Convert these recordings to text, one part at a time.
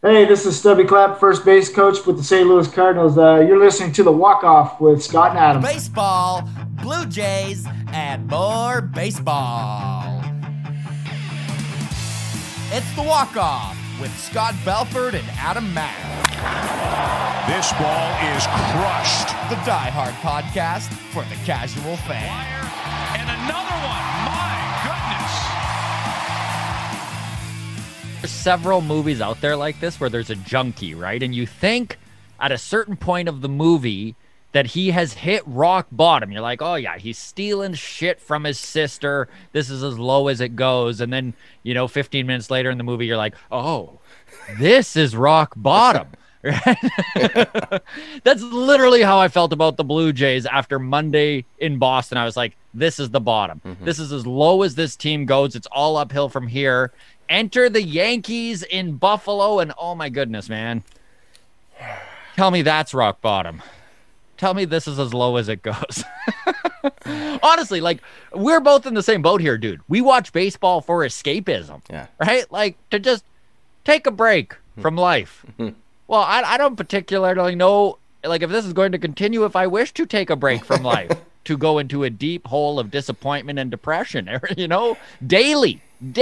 Hey, this is Stubby Clapp, first base coach with the St. Louis Cardinals. You're listening to The Walk-Off with Scott and Adam. Baseball, Blue Jays, and more baseball. It's The Walk-Off with Scott Belford and Adam Mack. This ball is crushed. The Die Hard podcast for the casual fan. And another one. My goodness. There's several movies out there like this where there's a junkie, right? And you think at a certain point of the movie that he has hit rock bottom. You're like, oh yeah, he's stealing shit from his sister. This is as low as it goes. And then, 15 minutes later in the movie, you're like, oh, this is rock bottom. That's literally how I felt about the Blue Jays after Monday in Boston. I was like, this is the bottom. This is as low as this team goes. It's all uphill from here. Enter the Yankees in Buffalo, and oh my goodness, man. Tell me that's rock bottom. Tell me this is as low as it goes. Honestly, we're both in the same boat here, dude. We watch baseball for escapism, right? Like, to just take a break from life. Well, I don't particularly know, if this is going to continue, if I wish to take a break from life, to go into a deep hole of disappointment and depression, daily.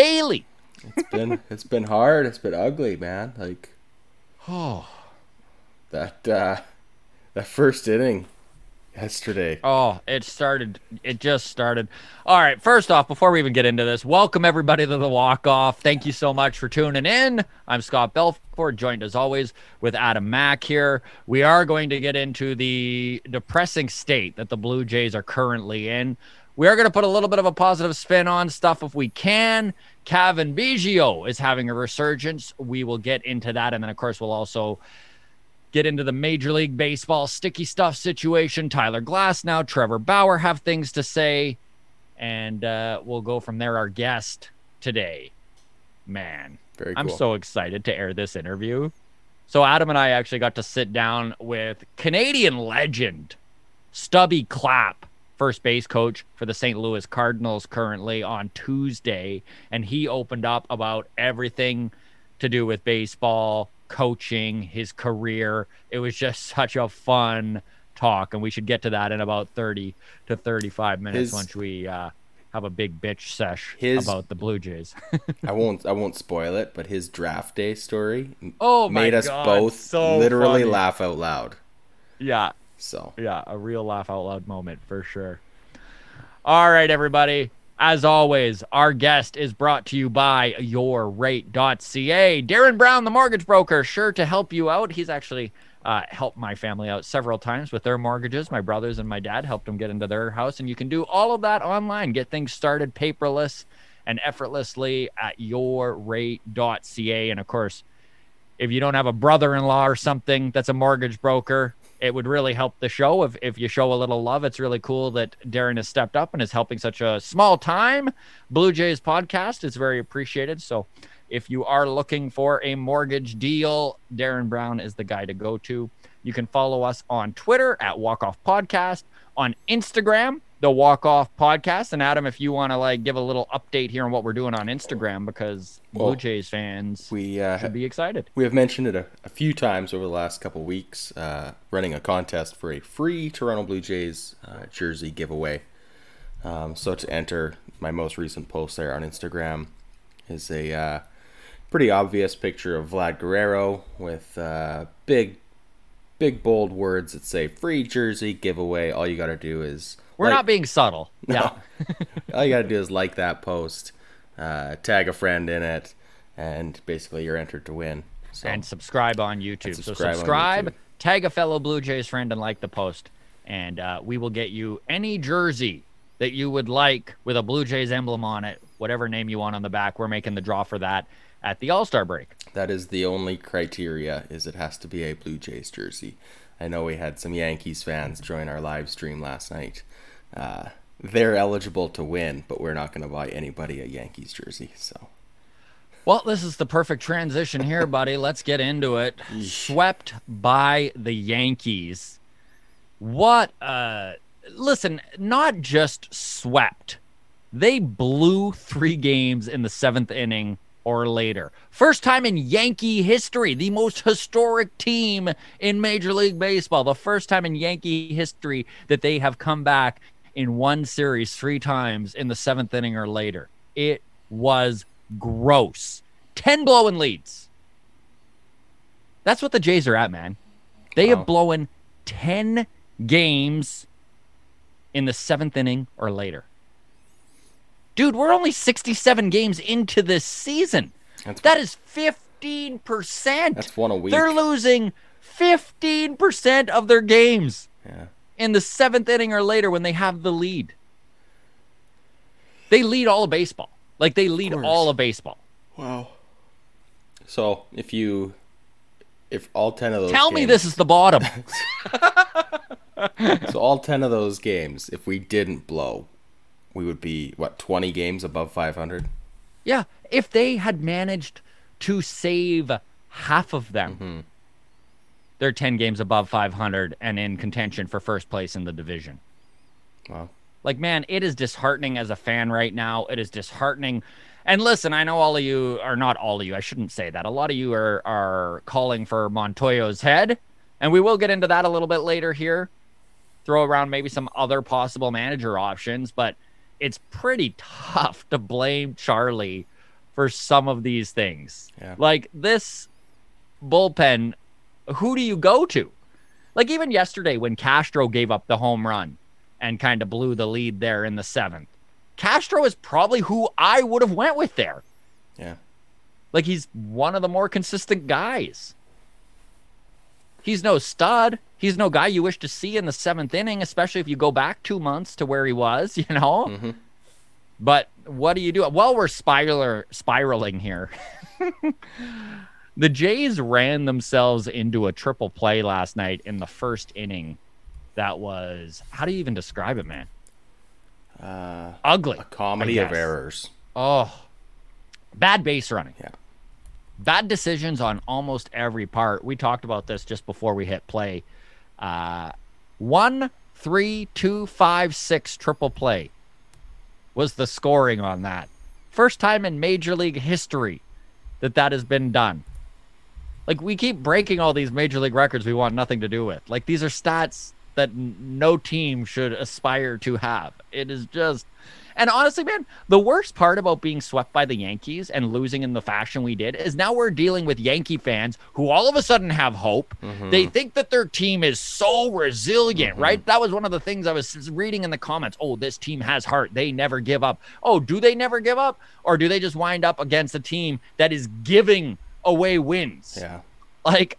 It's been hard. It's been ugly, man. That first inning yesterday. Oh, it just started. All right, first off, before we even get into this, welcome everybody to the Walk-Off. Thank you so much for tuning in. I'm Scott Belfort, joined as always with Adam Mack here. We are going to get into the depressing state that the Blue Jays are currently in. We are going to put a little bit of a positive spin on stuff if we can. Cavan Biggio is having a resurgence. We will get into that, and then, of course, we'll also get into the Major League Baseball sticky stuff situation. Tyler Glasnow, Trevor Bauer have things to say, and we'll go from there. Our guest today, man, Very cool. I'm so excited to air this interview. So Adam and I actually got to sit down with Canadian legend Stubby Clapp, first base coach for the St. Louis Cardinals currently, on Tuesday, and he opened up about everything to do with baseball, coaching, his career. It was just such a fun talk, and we should get to that in about 30 to 35 minutes once we have a big bitch sesh about the Blue Jays. I won't spoil it, but his draft day story made us both so literally funny. laugh out loud. Yeah. So yeah, a real laugh out loud moment for sure. All right, everybody. As always, our guest is brought to you by yourrate.ca. Darren Brown, the mortgage broker, sure to help you out. He's actually helped my family out several times with their mortgages. My brothers and my dad helped them get into their house, and you can do all of that online. Get things started paperless and effortlessly at yourrate.ca. And, of course, if you don't have a brother-in-law or something that's a mortgage broker, it would really help the show if you show a little love. It's really cool that Darren has stepped up and is helping such a small time Blue Jays podcast. It's very appreciated. So if you are looking for a mortgage deal, Darren Brown is the guy to go to. You can follow us on Twitter at Walk Off Podcast, on Instagram, the Walk Off Podcast. And Adam, if you want to give a little update here on what we're doing on Instagram, because Blue Jays fans should be excited. We have mentioned it a few times over the last couple of weeks, running a contest for a free Toronto Blue Jays jersey giveaway. So to enter, my most recent post there on Instagram is a pretty obvious picture of Vlad Guerrero with big bold words that say free jersey giveaway. All you got to do is... We're not being subtle. No. Yeah. All you got to do is like that post, tag a friend in it, and basically you're entered to win. So. And subscribe on YouTube. So subscribe, tag a fellow Blue Jays friend, and like the post. And we will get you any jersey that you would like with a Blue Jays emblem on it, whatever name you want on the back. We're making the draw for that at the All-Star break. That is the only criteria, is it has to be a Blue Jays jersey. I know we had some Yankees fans join our live stream last night. They're eligible to win, but we're not going to buy anybody a Yankees jersey. So, well, this is the perfect transition here, buddy. Let's get into it. Swept by the Yankees. What? Listen, not just swept. They blew 3 games in the 7th inning or later. First time in Yankee history, the most historic team in Major League Baseball. The first time in Yankee history that they have come back in one series 3 times in the 7th inning or later. It was gross. 10 blowing leads. That's what the Jays are at, man. They have blown 10 games in the 7th inning or later. Dude, we're only 67 games into this season. That is 15%. That's one a week. They're losing 15% of their games in the 7th inning or later when they have the lead. They lead all of baseball. Like, they lead all of baseball. Wow. So, if all 10 of those Tell me this is the bottom. So, all 10 of those games, if we didn't blow, we would be, 20 games above 500? Yeah. If they had managed to save half of them, they're 10 games above 500 and in contention for first place in the division. Wow. Like, man, it is disheartening as a fan right now. It is disheartening. And listen, I know all of you, or not all of you, I shouldn't say that. A lot of you are calling for Montoyo's head, and we will get into that a little bit later here. Throw around maybe some other possible manager options, but it's pretty tough to blame Charlie for some of these things. Yeah. Like, this bullpen, who do you go to? Like, even yesterday when Castro gave up the home run and kind of blew the lead there in the 7th, Castro is probably who I would have went with there. Yeah. Like, he's one of the more consistent guys. He's no stud. He's no guy you wish to see in the 7th inning, especially if you go back 2 months to where he was, you know? Mm-hmm. But what do you do? Well, we're spiraling here. The Jays ran themselves into a triple play last night in the 1st inning. That was, how do you even describe it, man? Ugly. A comedy of errors. Oh, bad base running. Yeah. Bad decisions on almost every part. We talked about this just before we hit play. 1, 3, 2, 5, 6 triple play was the scoring on that. First time in Major League history that has been done. Like, we keep breaking all these Major League records we want nothing to do with. Like, these are stats that no team should aspire to have. It is just... And honestly, man, the worst part about being swept by the Yankees and losing in the fashion we did is now we're dealing with Yankee fans who all of a sudden have hope. Mm-hmm. They think that their team is so resilient, right? That was one of the things I was reading in the comments. Oh, this team has heart. They never give up. Oh, do they never give up? Or do they just wind up against a team that is giving away wins? Yeah. Like...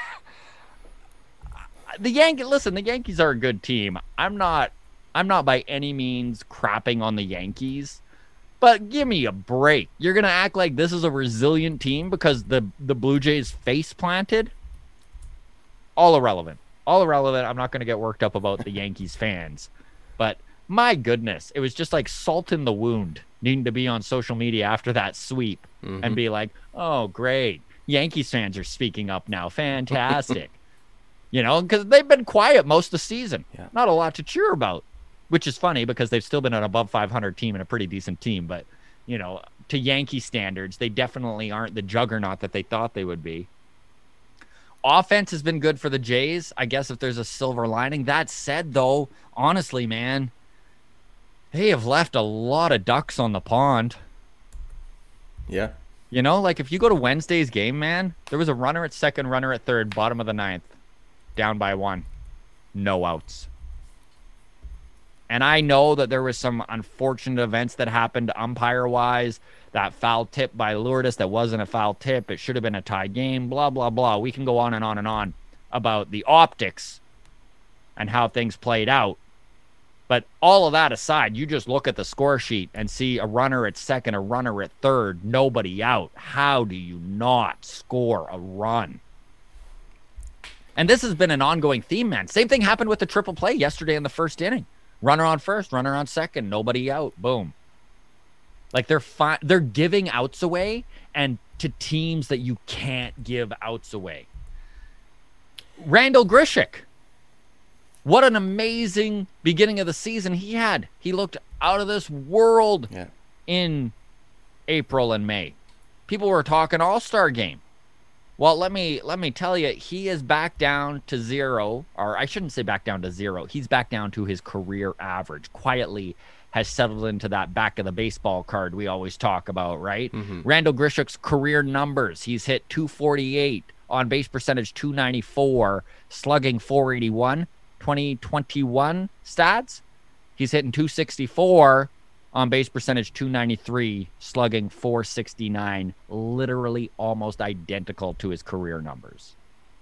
The Yankees are a good team. I'm not by any means crapping on the Yankees, but give me a break. You're going to act like this is a resilient team because the Blue Jays face planted? All irrelevant. I'm not going to get worked up about the Yankees fans, but my goodness, it was just like salt in the wound needing to be on social media after that sweep and be like, oh, great. Yankees fans are speaking up now. Fantastic. You know, because they've been quiet most of the season. Yeah. Not a lot to cheer about, which is funny because they've still been an above 500 team and a pretty decent team. But, you know, to Yankee standards, they definitely aren't the juggernaut that they thought they would be. Offense has been good for the Jays, I guess, if there's a silver lining. That said, though, honestly, man, they have left a lot of ducks on the pond. Yeah. You know, like if you go to Wednesday's game, man, there was a runner at second, runner at third, bottom of the 9th. Down by 1. No outs. And I know that there was some unfortunate events that happened umpire-wise. That foul tip by Lourdes that wasn't a foul tip. It should have been a tie game. Blah, blah, blah. We can go on and on and on about the optics and how things played out. But all of that aside, you just look at the score sheet and see a runner at second, a runner at third, nobody out. How do you not score a run? And this has been an ongoing theme, man. Same thing happened with the triple play yesterday in the 1st inning. Runner on first, runner on second, nobody out. Boom. Like they're giving outs away and to teams that you can't give outs away. Randall Grichuk. What an amazing beginning of the season he had. He looked out of this world in April and May. people were talking all-star game. Well, let me tell you, he is back down to zero, or I shouldn't say back down to zero. He's back down to his career average. Quietly has settled into that back of the baseball card we always talk about, right? Randall Grishuk's career numbers. He's hit 248, on base percentage 294, slugging 481. 2021 stats. He's hitting 264, on base percentage 293, slugging 469, literally almost identical to his career numbers.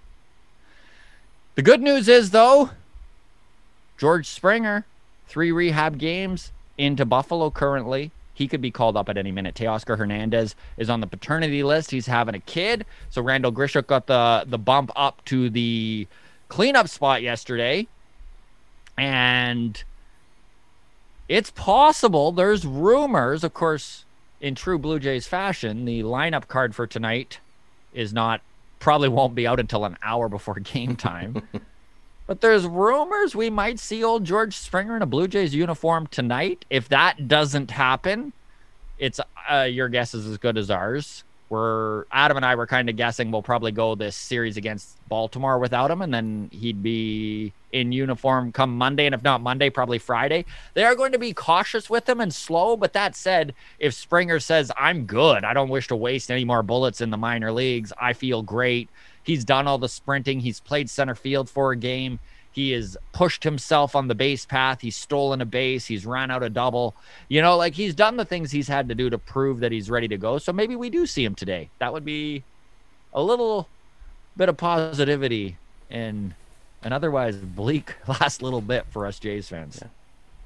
The good news is, though, George Springer, 3 rehab games into Buffalo currently. He could be called up at any minute. Teoscar Hernandez is on the paternity list. He's having a kid. So Randall Grishuk got the bump up to the cleanup spot yesterday. And it's possible, there's rumors, of course, in true Blue Jays fashion, the lineup card for tonight probably won't be out until an hour before game time. But there's rumors we might see old George Springer in a Blue Jays uniform tonight. If that doesn't happen, it's your guess is as good as ours. Adam and I were kind of guessing we'll probably go this series against Baltimore without him, and then he'd be in uniform come Monday, and if not Monday, probably Friday. They are going to be cautious with him and slow, but that said, if Springer says, I'm good, I don't wish to waste any more bullets in the minor leagues, I feel great. He's done all the sprinting. He's played center field for a game. He has pushed himself on the base path. He's stolen a base. He's ran out a double. He's done the things he's had to do to prove that he's ready to go. So maybe we do see him today. That would be a little bit of positivity in an otherwise bleak last little bit for us Jays fans. Yeah.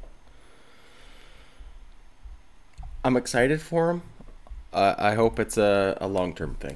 I'm excited for him. I hope it's a long-term thing.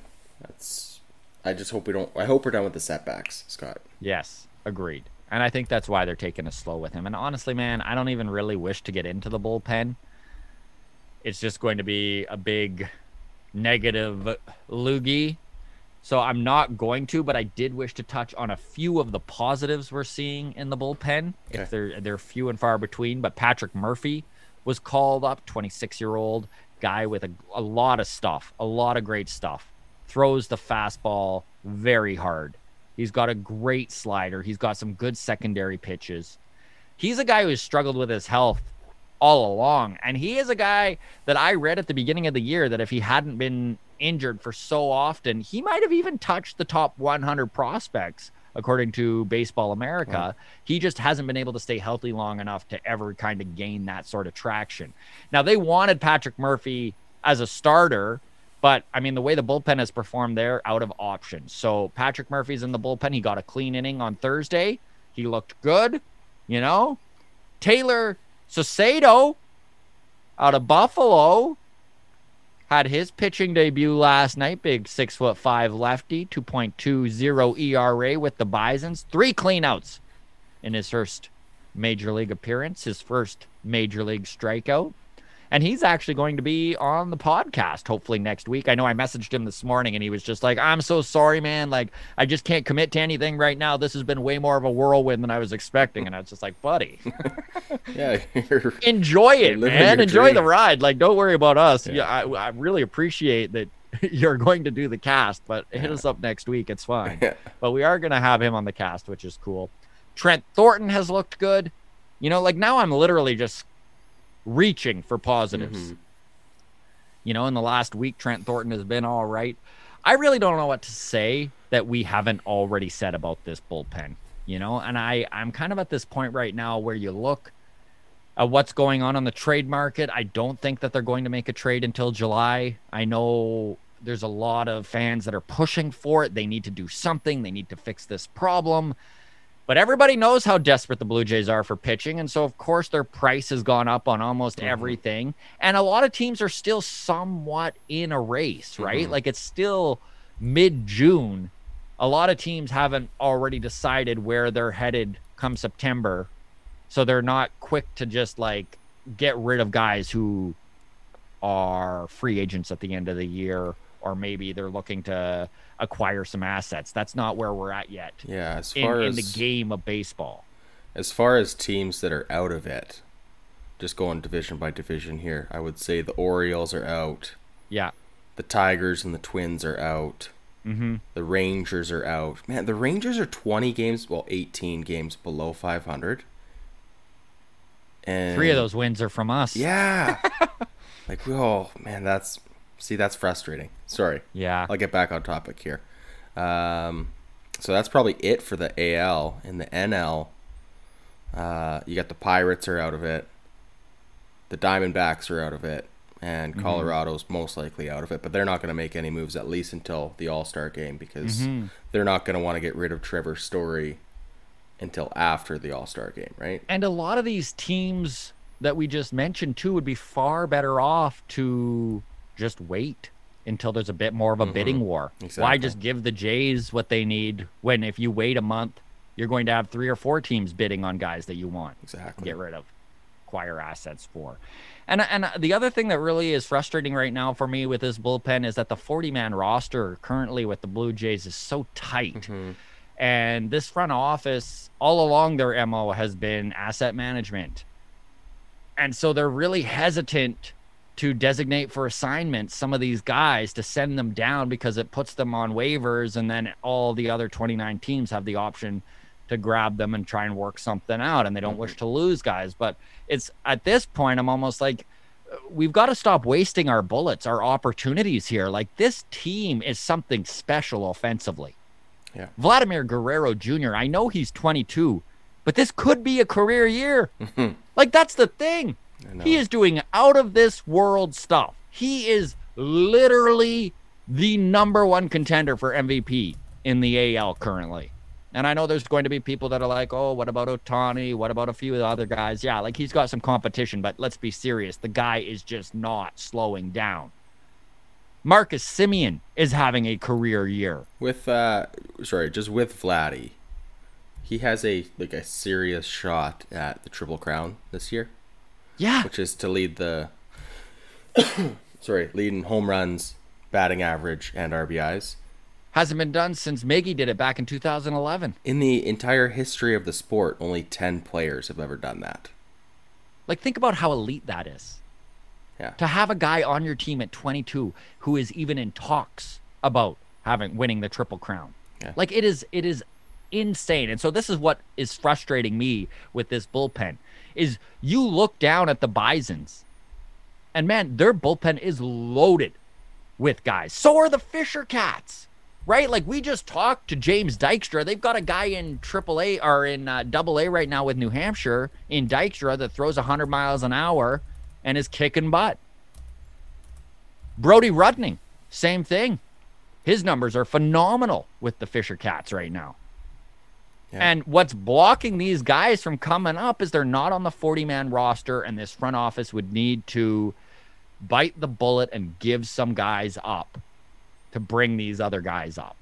I hope we're done with the setbacks, Scott. Yes, agreed. And I think that's why they're taking it slow with him. And honestly, man, I don't even really wish to get into the bullpen. It's just going to be a big negative loogie. So I'm not going to, but I did wish to touch on a few of the positives we're seeing in the bullpen. Okay. If they're few and far between. But Patrick Murphy was called up, 26-year-old guy with a lot of stuff, a lot of great stuff. Throws the fastball very hard. He's got a great slider. He's got some good secondary pitches. He's a guy who has struggled with his health all along. And he is a guy that I read at the beginning of the year that if he hadn't been injured for so often, he might have even touched the top 100 prospects, according to Baseball America. He just hasn't been able to stay healthy long enough to ever kind of gain that sort of traction. Now, they wanted Patrick Murphy as a starter, but, I mean, the way the bullpen has performed, they're out of options. So Patrick Murphy's in the bullpen. He got a clean inning on Thursday. He looked good, Taylor Saucedo out of Buffalo had his pitching debut last night. Big 6'5" lefty, 2.20 ERA with the Bisons. 3 cleanouts in his first major league appearance, his first major league strikeout. And he's actually going to be on the podcast hopefully next week. I know I messaged him this morning and he was just like, I'm so sorry, man. Like, I just can't commit to anything right now. This has been way more of a whirlwind than I was expecting. And I was just like, buddy, yeah, enjoy it, man. Enjoy the ride. Like, don't worry about us. Yeah, I really appreciate that you're going to do the cast, but hit us up next week. It's fine. But we are going to have him on the cast, which is cool. Trent Thornton has looked good. Now I'm literally just reaching for positives. In the last week, Trent Thornton has been all right. I really don't know what to say that we haven't already said about this bullpen, and I'm kind of at this point right now where you look at what's going on the trade market. I don't think that they're going to make a trade until July. I know there's a lot of fans that are pushing for it. They need to do something. They need to fix this problem. But everybody knows how desperate the Blue Jays are for pitching, and so, of course, their price has gone up on almost everything. And a lot of teams are still somewhat in a race, right? Like, it's still mid-June. A lot of teams haven't already decided where they're headed come September, so they're not quick to just, get rid of guys who are free agents at the end of the year, or maybe they're looking to acquire some assets. That's not where we're at yet. Yeah, as far as in the game of baseball. As far as teams that are out of it, just going division by division here, I would say the Orioles are out. Yeah. The Tigers and the Twins are out. Mm-hmm. The Rangers are out. Man, the Rangers are 18 games below 500. And 3 of those wins are from us. Yeah. Like, oh, man, that's frustrating. Sorry. Yeah. I'll get back on topic here. So that's probably it for the AL. In the NL, you got the Pirates are out of it. The Diamondbacks are out of it. And Colorado's most likely out of it. But they're not going to make any moves at least until the All-Star game because they're not going to want to get rid of Trevor Story until after the All-Star game, right? And a lot of these teams that we just mentioned, too, would be far better off to just wait until there's a bit more of a bidding war. Exactly. Why just give the Jays what they need when if you wait a month, you're going to have 3 or 4 teams bidding on guys that you want Exactly. to get rid of, acquire assets for. And the other thing that really is frustrating right now for me with this bullpen is that the 40-man roster currently with the Blue Jays is so tight. And this front office, all along their MO, has been asset management. And so they're really hesitant to designate for assignment some of these guys to send them down because it puts them on waivers, and then all the other 29 teams have the option to grab them and try and work something out, and they don't wish to lose guys. But it's at this point, I'm almost like, we've got to stop wasting our bullets, our opportunities here. Like, this team is something special offensively. Yeah. Vladimir Guerrero Jr., I know he's 22, but this could be a career year. Like, that's the thing. He is doing out of this world stuff. He is literally the number 1 contender for MVP in the AL currently. And I know there's going to be people that are like, oh, what about Ohtani? What about a few of the other guys? Yeah, like, he's got some competition, but let's be serious. The guy is just not slowing down. Marcus Semien is having a career year. With Vladdy, he has a serious shot at the Triple Crown this year. Yeah. Which is to lead in home runs, batting average, and RBIs. Hasn't been done since Miggy did it back in 2011. In the entire history of the sport, only 10 players have ever done that. Like, think about how elite that is. Yeah. To have a guy on your team at 22 who is even in talks about winning the Triple Crown. Yeah. Like, it is insane. And so this is what is frustrating me with this bullpen is you look down at the Bisons and, man, their bullpen is loaded with guys. So are the Fisher Cats, right? Like, we just talked to James Dykstra. They've got a guy in AAA or in AA right now with New Hampshire in Dykstra that throws 100 miles an hour and is kicking butt. Brody Rudning, same thing. His numbers are phenomenal with the Fisher Cats right now. Yeah. And what's blocking these guys from coming up is they're not on the 40-man roster, and this front office would need to bite the bullet and give some guys up to bring these other guys up.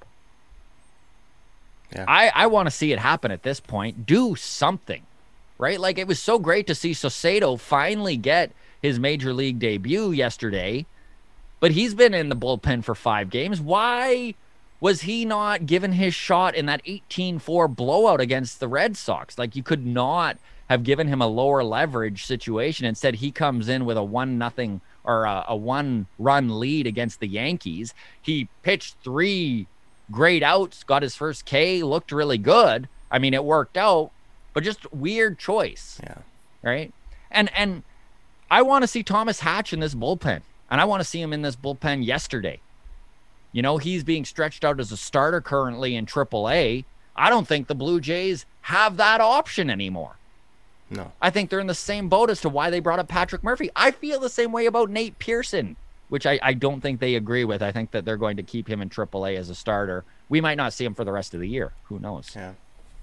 Yeah. I want to see it happen at this point. Do something, right? Like, it was so great to see Saucedo finally get his major league debut yesterday, but he's been in the bullpen for 5 games. Why was he not given his shot in that 18-4 blowout against the Red Sox? Like, you could not have given him a lower leverage situation. Instead, he comes in with a 1-0 or a 1-run lead against the Yankees. He pitched 3 great outs, got his first K, looked really good. I mean, it worked out, but just weird choice. Yeah. Right? And I want to see Thomas Hatch in this bullpen, and I want to see him in this bullpen yesterday. You know, he's being stretched out as a starter currently in AAA. I don't think the Blue Jays have that option anymore. No. I think they're in the same boat as to why they brought up Patrick Murphy. I feel the same way about Nate Pearson, which I don't think they agree with. I think that they're going to keep him in AAA as a starter. We might not see him for the rest of the year. Who knows? Yeah.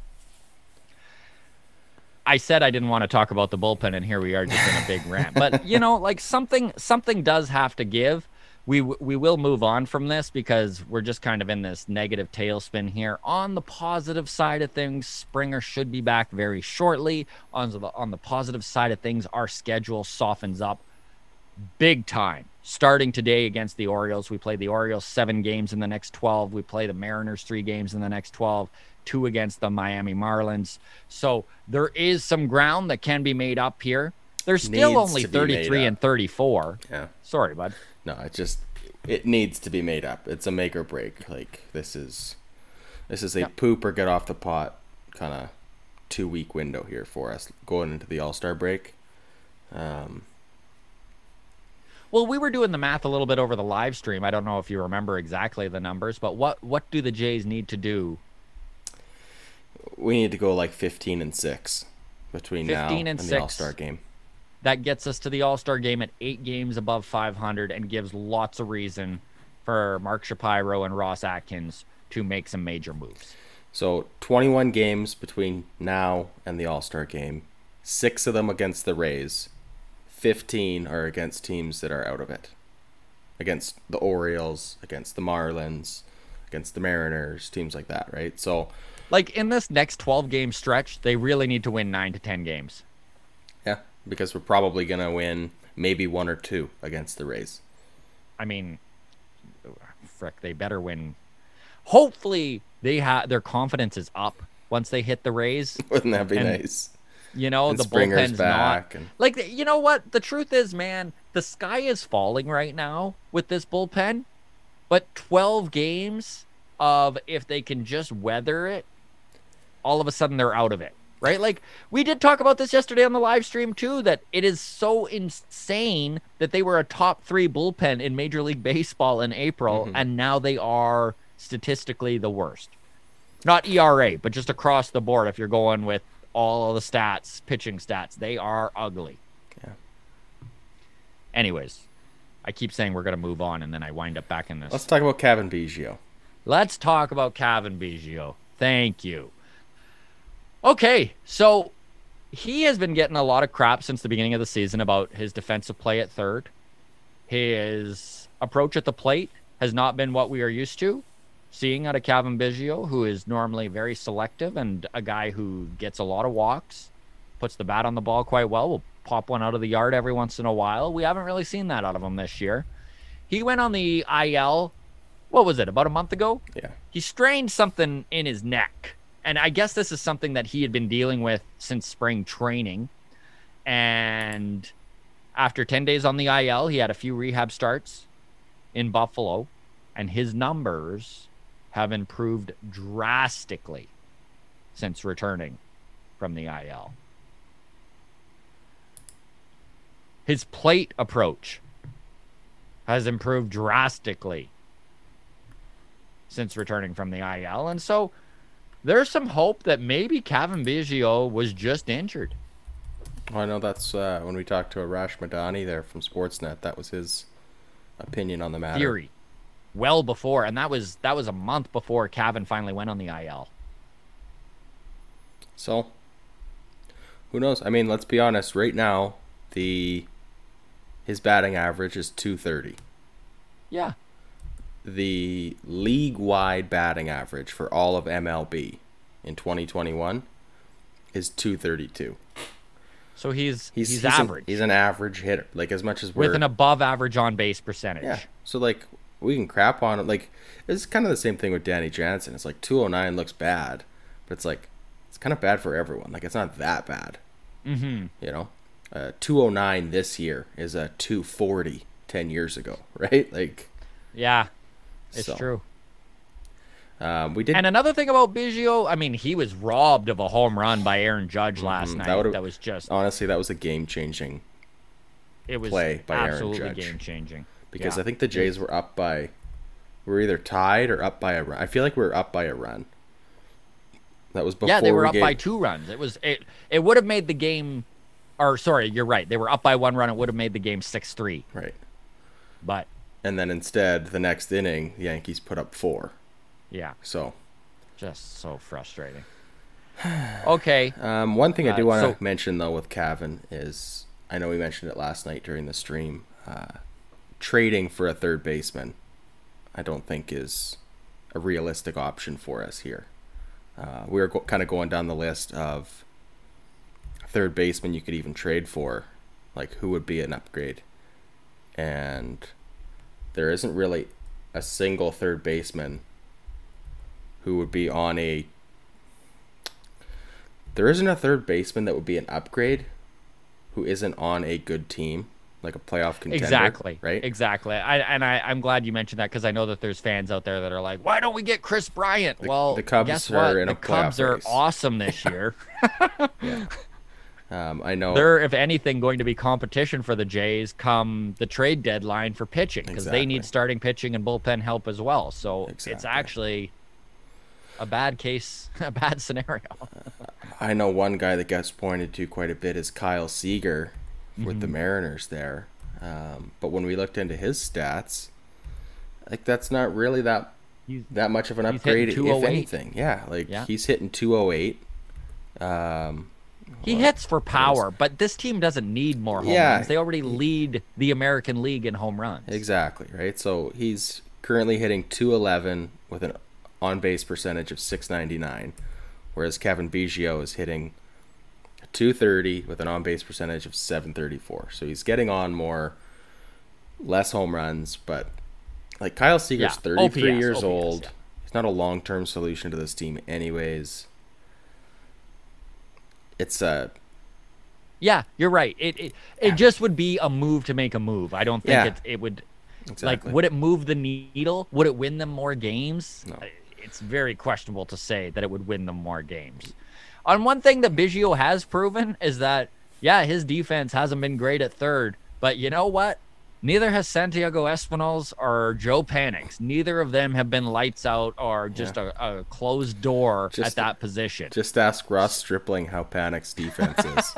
I said I didn't want to talk about the bullpen, and here we are just in a big rant. But, you know, like, something does have to give. We will move on from this because we're just kind of in this negative tailspin here. On the positive side of things, Springer should be back very shortly. On the positive side of things, our schedule softens up big time. Starting today against the Orioles, we play the Orioles 7 games in the next 12. We play the Mariners 3 games in the next 12, 2 against the Miami Marlins. So there is some ground that can be made up here. There's still only 33 and 34. Yeah. Sorry, bud. No, it's just it needs to be made up. It's a make or break. Like this is a poop or get off the pot kind of 2-week window here for us going into the All-Star break. Well, we were doing the math a little bit over the live stream. I don't know if you remember exactly the numbers, but what do the Jays need to do? We need to go like 15-6 between now and the All-Star game. That gets us to the All-Star game at 8 games above 500 and gives lots of reason for Mark Shapiro and Ross Atkins to make some major moves. So 21 games between now and the All-Star game, 6 of them against the Rays. 15 are against teams that are out of it. Against the Orioles, against the Marlins, against the Mariners, teams like that, right? So, like in this next 12-game stretch, they really need to win 9 to 10 games. Yeah, because we're probably going to win maybe 1 or 2 against the Rays. I mean, frick, they better win. Hopefully, their confidence is up once they hit the Rays. Wouldn't that be nice? You know, and the Springer's bullpen's back not like, you know what? The truth is, man, the sky is falling right now with this bullpen. But 12 games of if they can just weather it, all of a sudden they're out of it, right? Like we did talk about this yesterday on the live stream too, that it is so insane that they were a top 3 bullpen in Major League Baseball in April, and now they are statistically the worst. Not ERA, but just across the board if you're going with all of the stats, pitching stats, they are ugly. Yeah. Anyways, I keep saying we're going to move on, and then I wind up back in this. Let's talk about Cavan Biggio. Let's talk about Cavan Biggio. Thank you. Okay, so he has been getting a lot of crap since the beginning of the season about his defensive play at third. His approach at the plate has not been what we are used to seeing out of Cavan Biggio, who is normally very selective and a guy who gets a lot of walks, puts the bat on the ball quite well, will pop one out of the yard every once in a while. We haven't really seen that out of him this year. He went on the IL, what was it, about a month ago? Yeah. He strained something in his neck. And I guess this is something that he had been dealing with since spring training. And after 10 days on the IL, he had a few rehab starts in Buffalo. And his numbers have improved drastically since returning from the IL. His plate approach has improved drastically since returning from the IL. And so there's some hope that maybe Cavan Biggio was just injured. Well, I know that's when we talked to Arash Madani there from Sportsnet, that was his opinion on the matter. Theory. Well before, and that was a month before Cavan finally went on the IL. So, who knows? I mean, let's be honest. Right now, his batting average is .230. Yeah. The league-wide batting average for all of MLB in 2021 is .232. So he's average. He's an average hitter. Like, as much as with an above average on base percentage. Yeah. So like we can crap on it. Like, it's kind of the same thing with Danny Jansen. It's like 209 looks bad, but it's like it's kind of bad for everyone. Like, it's not that bad. Mm-hmm. You know, 209 this year is a 240 10 years ago, right? Like, yeah, it's true. We did. And another thing about Biggio, I mean, he was robbed of a home run by Aaron Judge last night. That was just honestly, that was a game-changing. It was play by absolutely Aaron Judge. game-changing. Because I think the Jays were either tied or up by a run. I feel like we were up by a run. That was before. Yeah, they were up by 2 runs. It would have made the game. Or sorry, you're right. They were up by 1 run. It would have made the game 6-3. Right. But. And then instead, the next inning, the Yankees put up 4. Yeah. So. Just so frustrating. Okay. One thing I do want to mention, though, with Cavan is, I know we mentioned it last night during the stream, trading for a third baseman, I don't think is a realistic option for us here. We were kind of going down the list of third baseman you could even trade for, like who would be an upgrade. And there isn't really a single third baseman who would be on a... There isn't a third baseman that would be an upgrade who isn't on a good team like a playoff contender. Exactly. Right. Exactly. I'm glad you mentioned that because I know that there's fans out there that are like, why don't we get Chris Bryant? The Cubs guess are what? in a The Cubs playoff are race. awesome this year. Yeah. I know They're, if anything, going to be competition for the Jays come the trade deadline for pitching because they need starting pitching and bullpen help as well. So it's actually a bad scenario. I know one guy that gets pointed to quite a bit is Kyle Seager with the Mariners there. But when we looked into his stats, like that's not really that much of an upgrade, if anything. Yeah, he's hitting 208. He hits for power, but this team doesn't need more home runs. They already lead the American League in home runs. Exactly, right? So he's currently hitting 211 with an on-base percentage of .699, whereas Kevin Biggio is hitting 230 with an on-base percentage of .734. So he's getting on less home runs, but like Kyle Seager's 33 years old. Yeah. He's not a long-term solution to this team anyways. It's yeah, you're right. It just would be a move to make a move. I don't think it would. Exactly. Like, would it move the needle? Would it win them more games? No. It's very questionable to say that it would win them more games. On one thing that Biggio has proven is that, his defense hasn't been great at third, but you know what? Neither has Santiago Espinal or Joe Panik. Neither of them have been lights out or just a closed door at that position. Just ask Ross Stripling how Panik's defense is.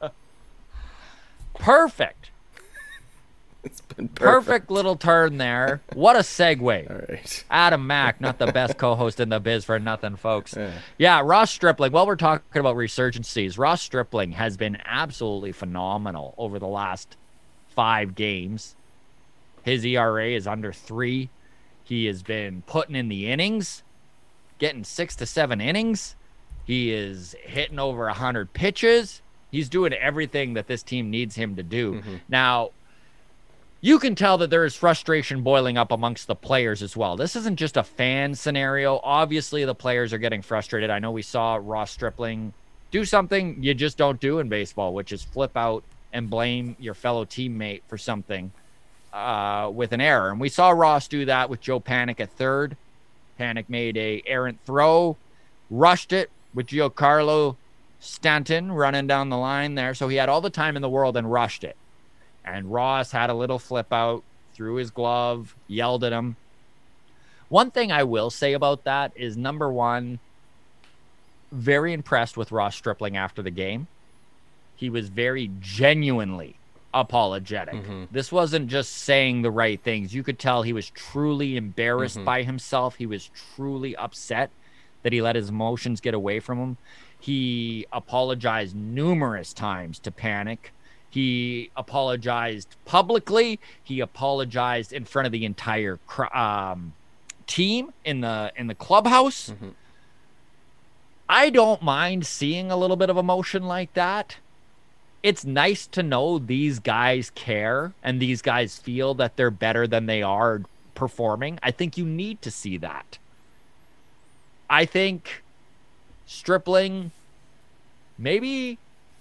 Perfect. It's been perfect little turn there. What a segue. All right. Adam Mack, not the best co-host in the biz for nothing, folks. Yeah, Ross Stripling. While we're talking about resurgencies, Ross Stripling has been absolutely phenomenal over the last 5 games. His ERA is under 3. He has been putting in the innings, getting 6 to 7 innings. He is hitting over 100 pitches. He's doing everything that this team needs him to do. Mm-hmm. Now, you can tell that there is frustration boiling up amongst the players as well. This isn't just a fan scenario. Obviously, the players are getting frustrated. I know we saw Ross Stripling do something you just don't do in baseball, which is flip out and blame your fellow teammate for something with an error. And we saw Ross do that with Joe Panik at third. Panik made a errant throw, rushed it with Giancarlo Stanton running down the line there. So he had all the time in the world and rushed it. And Ross had a little flip out, threw his glove, yelled at him. One thing I will say about that is, number one, very impressed with Ross Stripling after the game. He was very genuinely apologetic. Mm-hmm. This wasn't just saying the right things. You could tell he was truly embarrassed by himself. He was truly upset that he let his emotions get away from him. He apologized numerous times to Panik. He apologized publicly. He apologized in front of the entire team in the clubhouse. Mm-hmm. I don't mind seeing a little bit of emotion like that. It's nice to know these guys care and these guys feel that they're better than they are performing. I think you need to see that. I think Stripling maybe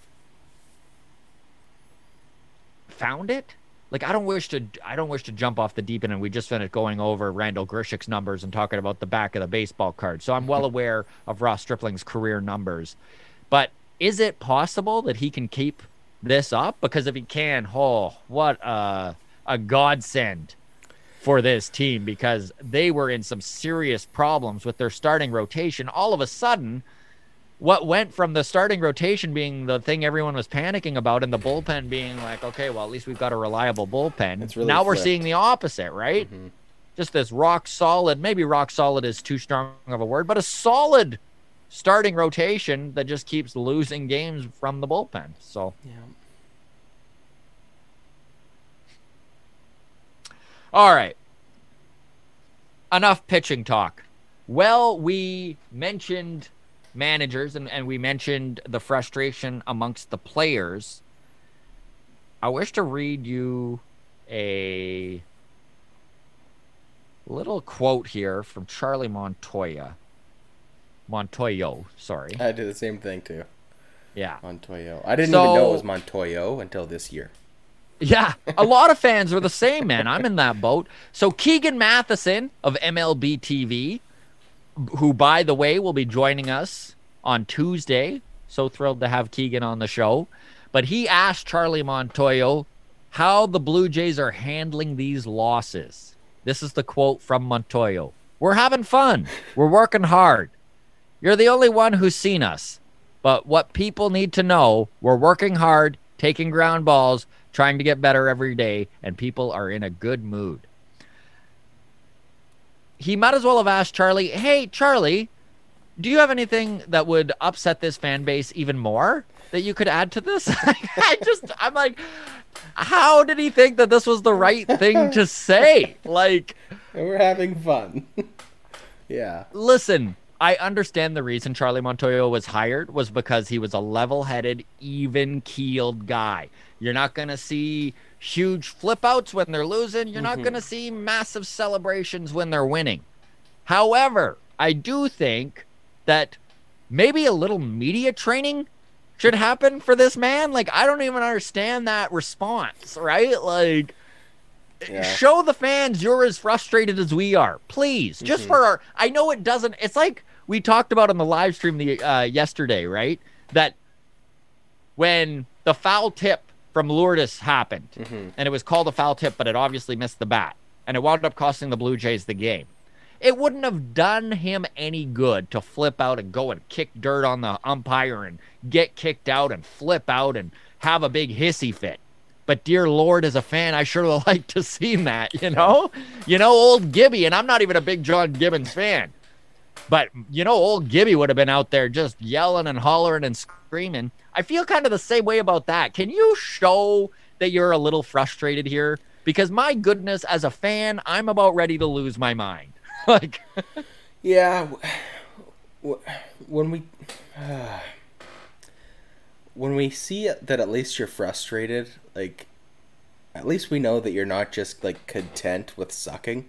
found it. Like, I don't wish to jump off the deep end, and we just finished going over Randall Grishik's numbers and talking about the back of the baseball card. So I'm well aware of Ross Stripling's career numbers. But is it possible that he can keep this up? Because if he can, what a godsend for this team, because they were in some serious problems with their starting rotation. All of a sudden, what went from the starting rotation being the thing everyone was panicking about and the bullpen being like, okay, well, at least we've got a reliable bullpen. Really now we're seeing the opposite, right? Mm-hmm. Just this rock solid, maybe rock solid is too strong of a word, but a solid starting rotation that just keeps losing games from the bullpen. So, yeah. All right. Enough pitching talk. Well, we mentioned managers and we mentioned the frustration amongst the players. I wish to read you a little quote here from Charlie Montoyo, sorry. I did the same thing too. Yeah. Montoyo. I didn't even know it was Montoyo until this year. Yeah, a lot of fans are the same, man. I'm in that boat. So Keegan Matheson of MLB TV, who, by the way, will be joining us on Tuesday. So thrilled to have Keegan on the show. But he asked Charlie Montoyo how the Blue Jays are handling these losses. This is the quote from Montoyo. "We're having fun. We're working hard. You're the only one who's seen us. But what people need to know, we're working hard, taking ground balls, trying to get better every day, and people are in a good mood." He might as well have asked Charlie, "Hey, Charlie, do you have anything that would upset this fan base even more that you could add to this?" I'm like, how did he think that this was the right thing to say? Like, we're having fun. Yeah. Listen, I understand the reason Charlie Montoyo was hired was because he was a level-headed, even-keeled guy. You're not going to see huge flip-outs when they're losing. You're not going to see massive celebrations when they're winning. However, I do think that maybe a little media training should happen for this man. Like, I don't even understand that response, right? Like, show the fans you're as frustrated as we are, please. Just for our, I know it doesn't, it's like we talked about on the live stream yesterday, right? That when the foul tip from Lourdes happened, and it was called a foul tip, but it obviously missed the bat, and it wound up costing the Blue Jays the game. It wouldn't have done him any good to flip out and go and kick dirt on the umpire and get kicked out and flip out and have a big hissy fit. But dear Lord, as a fan, I sure would like to see that, you know? You know, old Gibby, and I'm not even a big John Gibbons fan, but, you know, old Gibby would have been out there just yelling and hollering and screaming. I feel kind of the same way about that. Can you show that you're a little frustrated here? Because my goodness, as a fan, I'm about ready to lose my mind. Like, yeah, when we see that at least you're frustrated, like, at least we know that you're not just, like, content with sucking,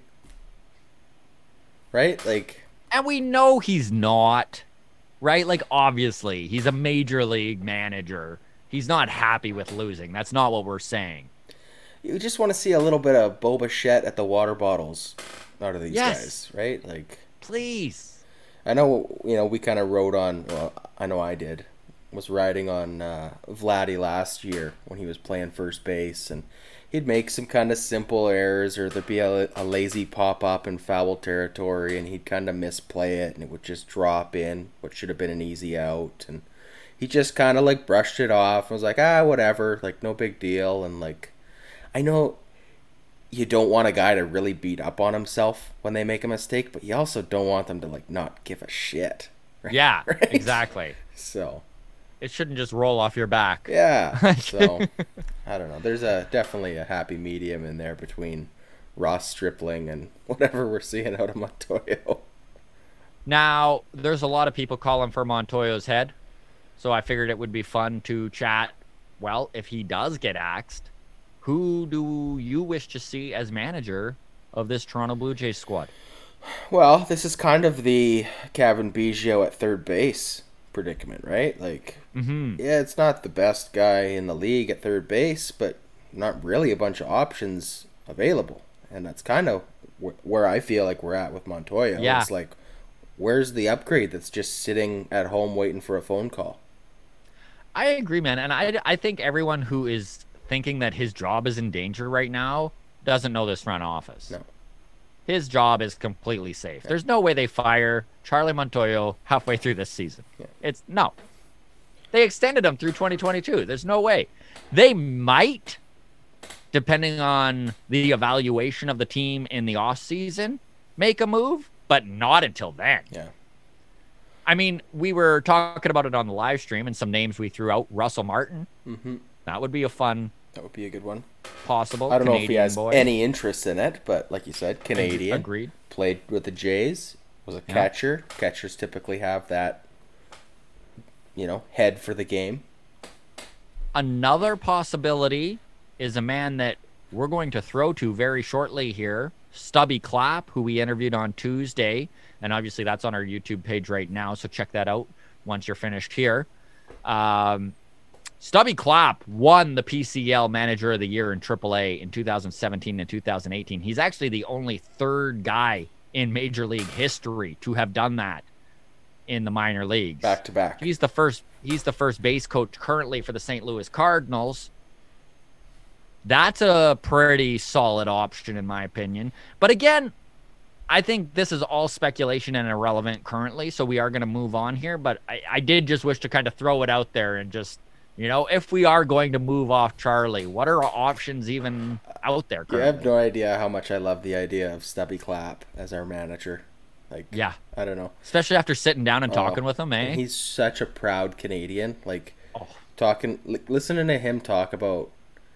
right? Like, and we know he's not, right? Like, obviously, he's a major league manager. He's not happy with losing. That's not what we're saying. You just want to see a little bit of Bo Bichette at the water bottles out of these guys, right? Like, please. I know, you know, we kind of rode on, well, I know I did, was riding on Vladdy last year when he was playing first base, and he'd make some kind of simple errors, or there'd be a lazy pop-up in foul territory, and he'd kind of misplay it, and it would just drop in what should have been an easy out, and he just kind of, like, brushed it off and was like, whatever, like, no big deal. And, like, I know you don't want a guy to really beat up on himself when they make a mistake, but you also don't want them to, like, not give a shit. Right? Yeah, right? Exactly. So it shouldn't just roll off your back. Yeah. So I don't know. There's definitely a happy medium in there between Ross Stripling and whatever we're seeing out of Montoyo. Now, there's a lot of people calling for Montoyo's head, so I figured it would be fun to chat. Well, if he does get axed, who do you wish to see as manager of this Toronto Blue Jays squad? Well, this is kind of the Kevin Biggio at third base predicament, right? Like, yeah, it's not the best guy in the league at third base, but not really a bunch of options available. And that's kind of where I feel like we're at with Montoyo. Yeah. It's like, where's the upgrade that's just sitting at home waiting for a phone call? I agree, man. And I think everyone who is thinking that his job is in danger right now doesn't know this front office. No. His job is completely safe. Yeah. There's no way they fire Charlie Montoyo halfway through this season. Yeah. No. They extended him through 2022. There's no way. They might, depending on the evaluation of the team in the offseason, make a move, but not until then. Yeah. I mean, we were talking about it on the live stream, and some names we threw out. Russell Martin. Mm-hmm. That would be a fun. That would be a good one. Possible. I don't Canadian know if he has boy. any interest in it, but like you said, Canadian. Agreed. Played with the Jays. Was a catcher. Catchers typically have that, head for the game. Another possibility is a man that we're going to throw to very shortly here, Stubby Clapp, who we interviewed on Tuesday. And obviously that's on our YouTube page right now, so check that out once you're finished here. Stubby Clapp won the PCL Manager of the Year in AAA in 2017 and 2018. He's actually the only third guy in Major League history to have done that in the minor leagues. Back to back. He's the first base coach currently for the St. Louis Cardinals. That's a pretty solid option in my opinion. But again, I think this is all speculation and irrelevant currently, so we are going to move on here. But I did just wish to kind of throw it out there and just, if we are going to move off Charlie, what are our options even out there currently? You have no idea how much I love the idea of Stubby Clapp as our manager. Like, yeah. I don't know. Especially after sitting down and talking with him, eh? He's such a proud Canadian. Listening to him talk about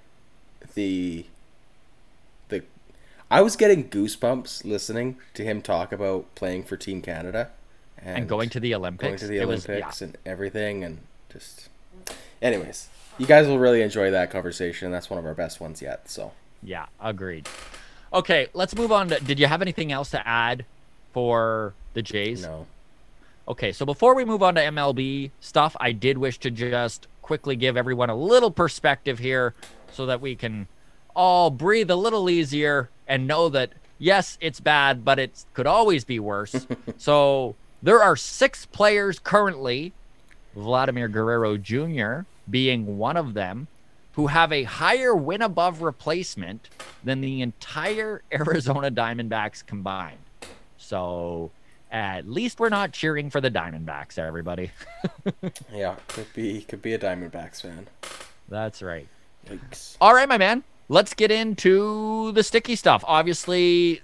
I was getting goosebumps listening to him talk about playing for Team Canada and going to the Olympics. And everything, and just, anyways, you guys will really enjoy that conversation. That's one of our best ones yet. So yeah, agreed. Okay, let's move on to. Did you have anything else to add for the Jays? No. Okay, so before we move on to MLB stuff, I did wish to just quickly give everyone a little perspective here so that we can all breathe a little easier and know that, yes, it's bad, but it could always be worse. So there are 6 players currently, Vladimir Guerrero Jr. being one of them, who have a higher win above replacement than the entire Arizona Diamondbacks combined. So at least we're not cheering for the Diamondbacks, everybody. Yeah, could be a Diamondbacks fan. That's right. Yikes. All right, my man. Let's get into the sticky stuff. Obviously,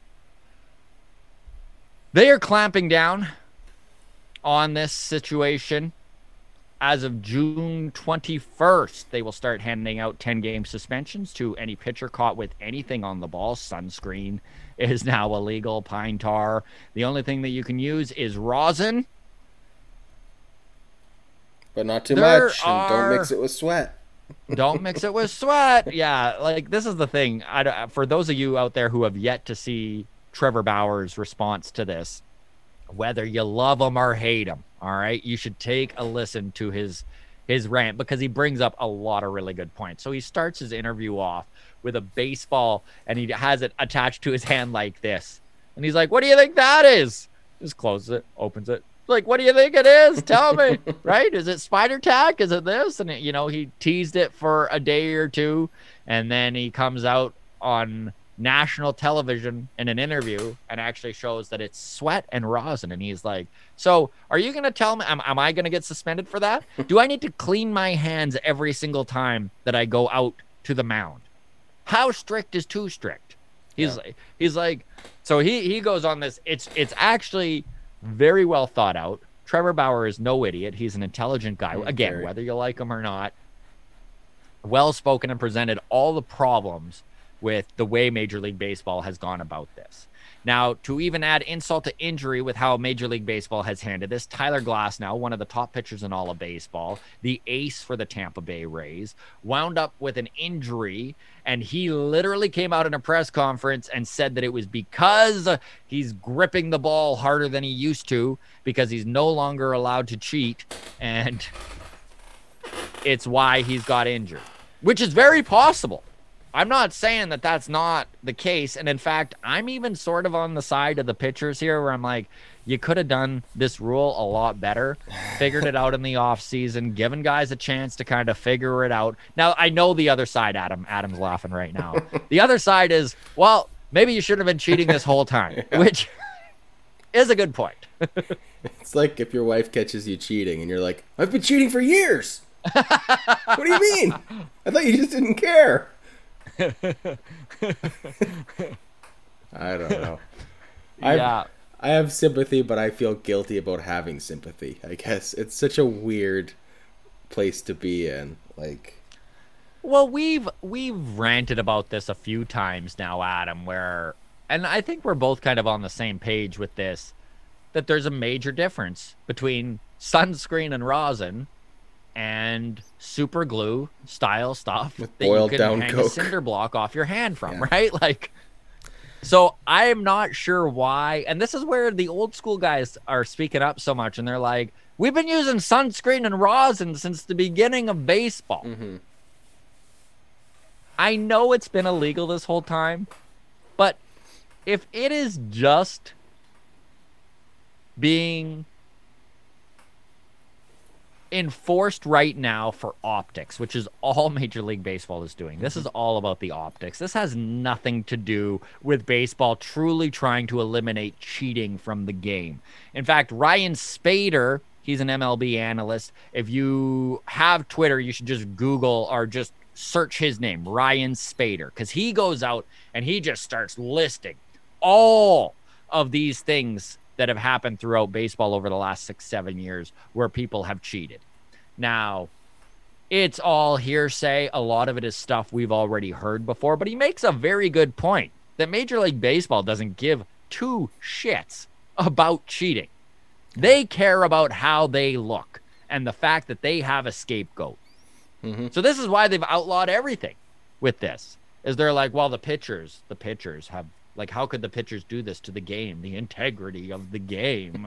they are clamping down on this situation. As of June 21st, they will start handing out 10-game suspensions to any pitcher caught with anything on the ball. Sunscreen is now illegal, pine tar. The only thing that you can use is rosin. But not too much. And don't mix it with sweat. Don't mix it with sweat. Yeah, this is the thing. For those of you out there who have yet to see Trevor Bauer's response to this, whether you love him or hate him, all right, you should take a listen to his rant because he brings up a lot of really good points. So he starts his interview off with a baseball and he has it attached to his hand like this. And he's like, "What do you think that is?" Just closes it, opens it. Like, "What do you think it is? Tell me." Right? Is it spider tack? Is it this? And he teased it for a day or two, and then he comes out on national television in an interview and actually shows that it's sweat and rosin. And he's like, "So are you going to tell me, am I going to get suspended for that? Do I need to clean my hands every single time that I go out to the mound? How strict is too strict?" He's like, so he goes on this. It's actually very well thought out. Trevor Bauer is no idiot. He's an intelligent guy. Again, whether you like him or not, well-spoken and presented all the problems with the way Major League Baseball has gone about this. Now, to even add insult to injury with how Major League Baseball has handled this, Tyler Glasnow, one of the top pitchers in all of baseball, the ace for the Tampa Bay Rays, wound up with an injury, and he literally came out in a press conference and said that it was because he's gripping the ball harder than he used to because he's no longer allowed to cheat, and it's why he's got injured, which is very possible. I'm not saying that that's not the case. And in fact, I'm even sort of on the side of the pitchers here where I'm like, you could have done this rule a lot better, figured it out in the off season, given guys a chance to kind of figure it out. Now, I know the other side, Adam's laughing right now. The other side is, well, maybe you should have been cheating this whole time, which is a good point. It's like if your wife catches you cheating and you're like, "I've been cheating for years." What do you mean? I thought you just didn't care. I don't know. I have sympathy, but I feel guilty about having sympathy. I guess it's such a weird place to be in. Well, we've ranted about this a few times now, Adam, and I think we're both kind of on the same page with this, that there's a major difference between sunscreen and rosin and super glue style stuff with that boiled you can down hang Coke. a cinder block off your hand from, right? So I am not sure why. And this is where the old school guys are speaking up so much. And they're like, we've been using sunscreen and rosin since the beginning of baseball. Mm-hmm. I know it's been illegal this whole time, but if it is just being enforced right now for optics, which is all Major League Baseball is doing. This is all about the optics. This has nothing to do with baseball truly trying to eliminate cheating from the game. In fact, Ryan Spader, he's an MLB analyst. If you have Twitter, you should just Google or just search his name, Ryan Spader, because he goes out and he just starts listing all of these things that have happened throughout baseball over the last 6-7 years where people have cheated. Now, it's all hearsay. A lot of it is stuff we've already heard before, but he makes a very good point that Major League Baseball doesn't give two shits about cheating. They care about how they look and the fact that they have a scapegoat. Mm-hmm. So this is why they've outlawed everything with this, is they're like, well, the pitchers have, like, how could the pitchers do this to the game? The integrity of the game.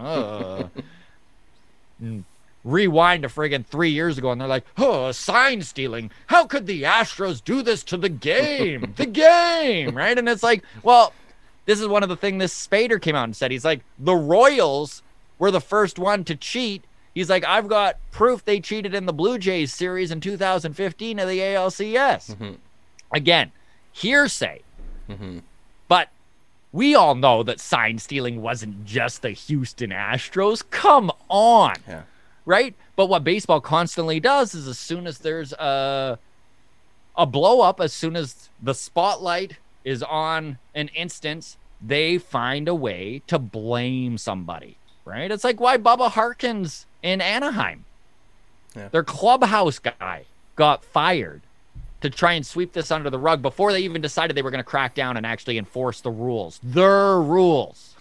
Rewind to friggin' 3 years ago, and they're like, oh, sign stealing. How could the Astros do this to the game? The game, right? And it's like, well, this is one of the things this Spader came out and said. He's like, the Royals were the first one to cheat. He's like, I've got proof they cheated in the Blue Jays series in 2015 of the ALCS. Mm-hmm. Again, hearsay. Mm-hmm. But we all know that sign stealing wasn't just the Houston Astros. Come on. Yeah. Right? But what baseball constantly does is as soon as there's a blow up, as soon as the spotlight is on an instance, they find a way to blame somebody. Right? It's like why Bubba Harkins in Anaheim. Yeah. Their clubhouse guy got fired to try and sweep this under the rug before they even decided they were going to crack down and actually enforce the rules. Their rules.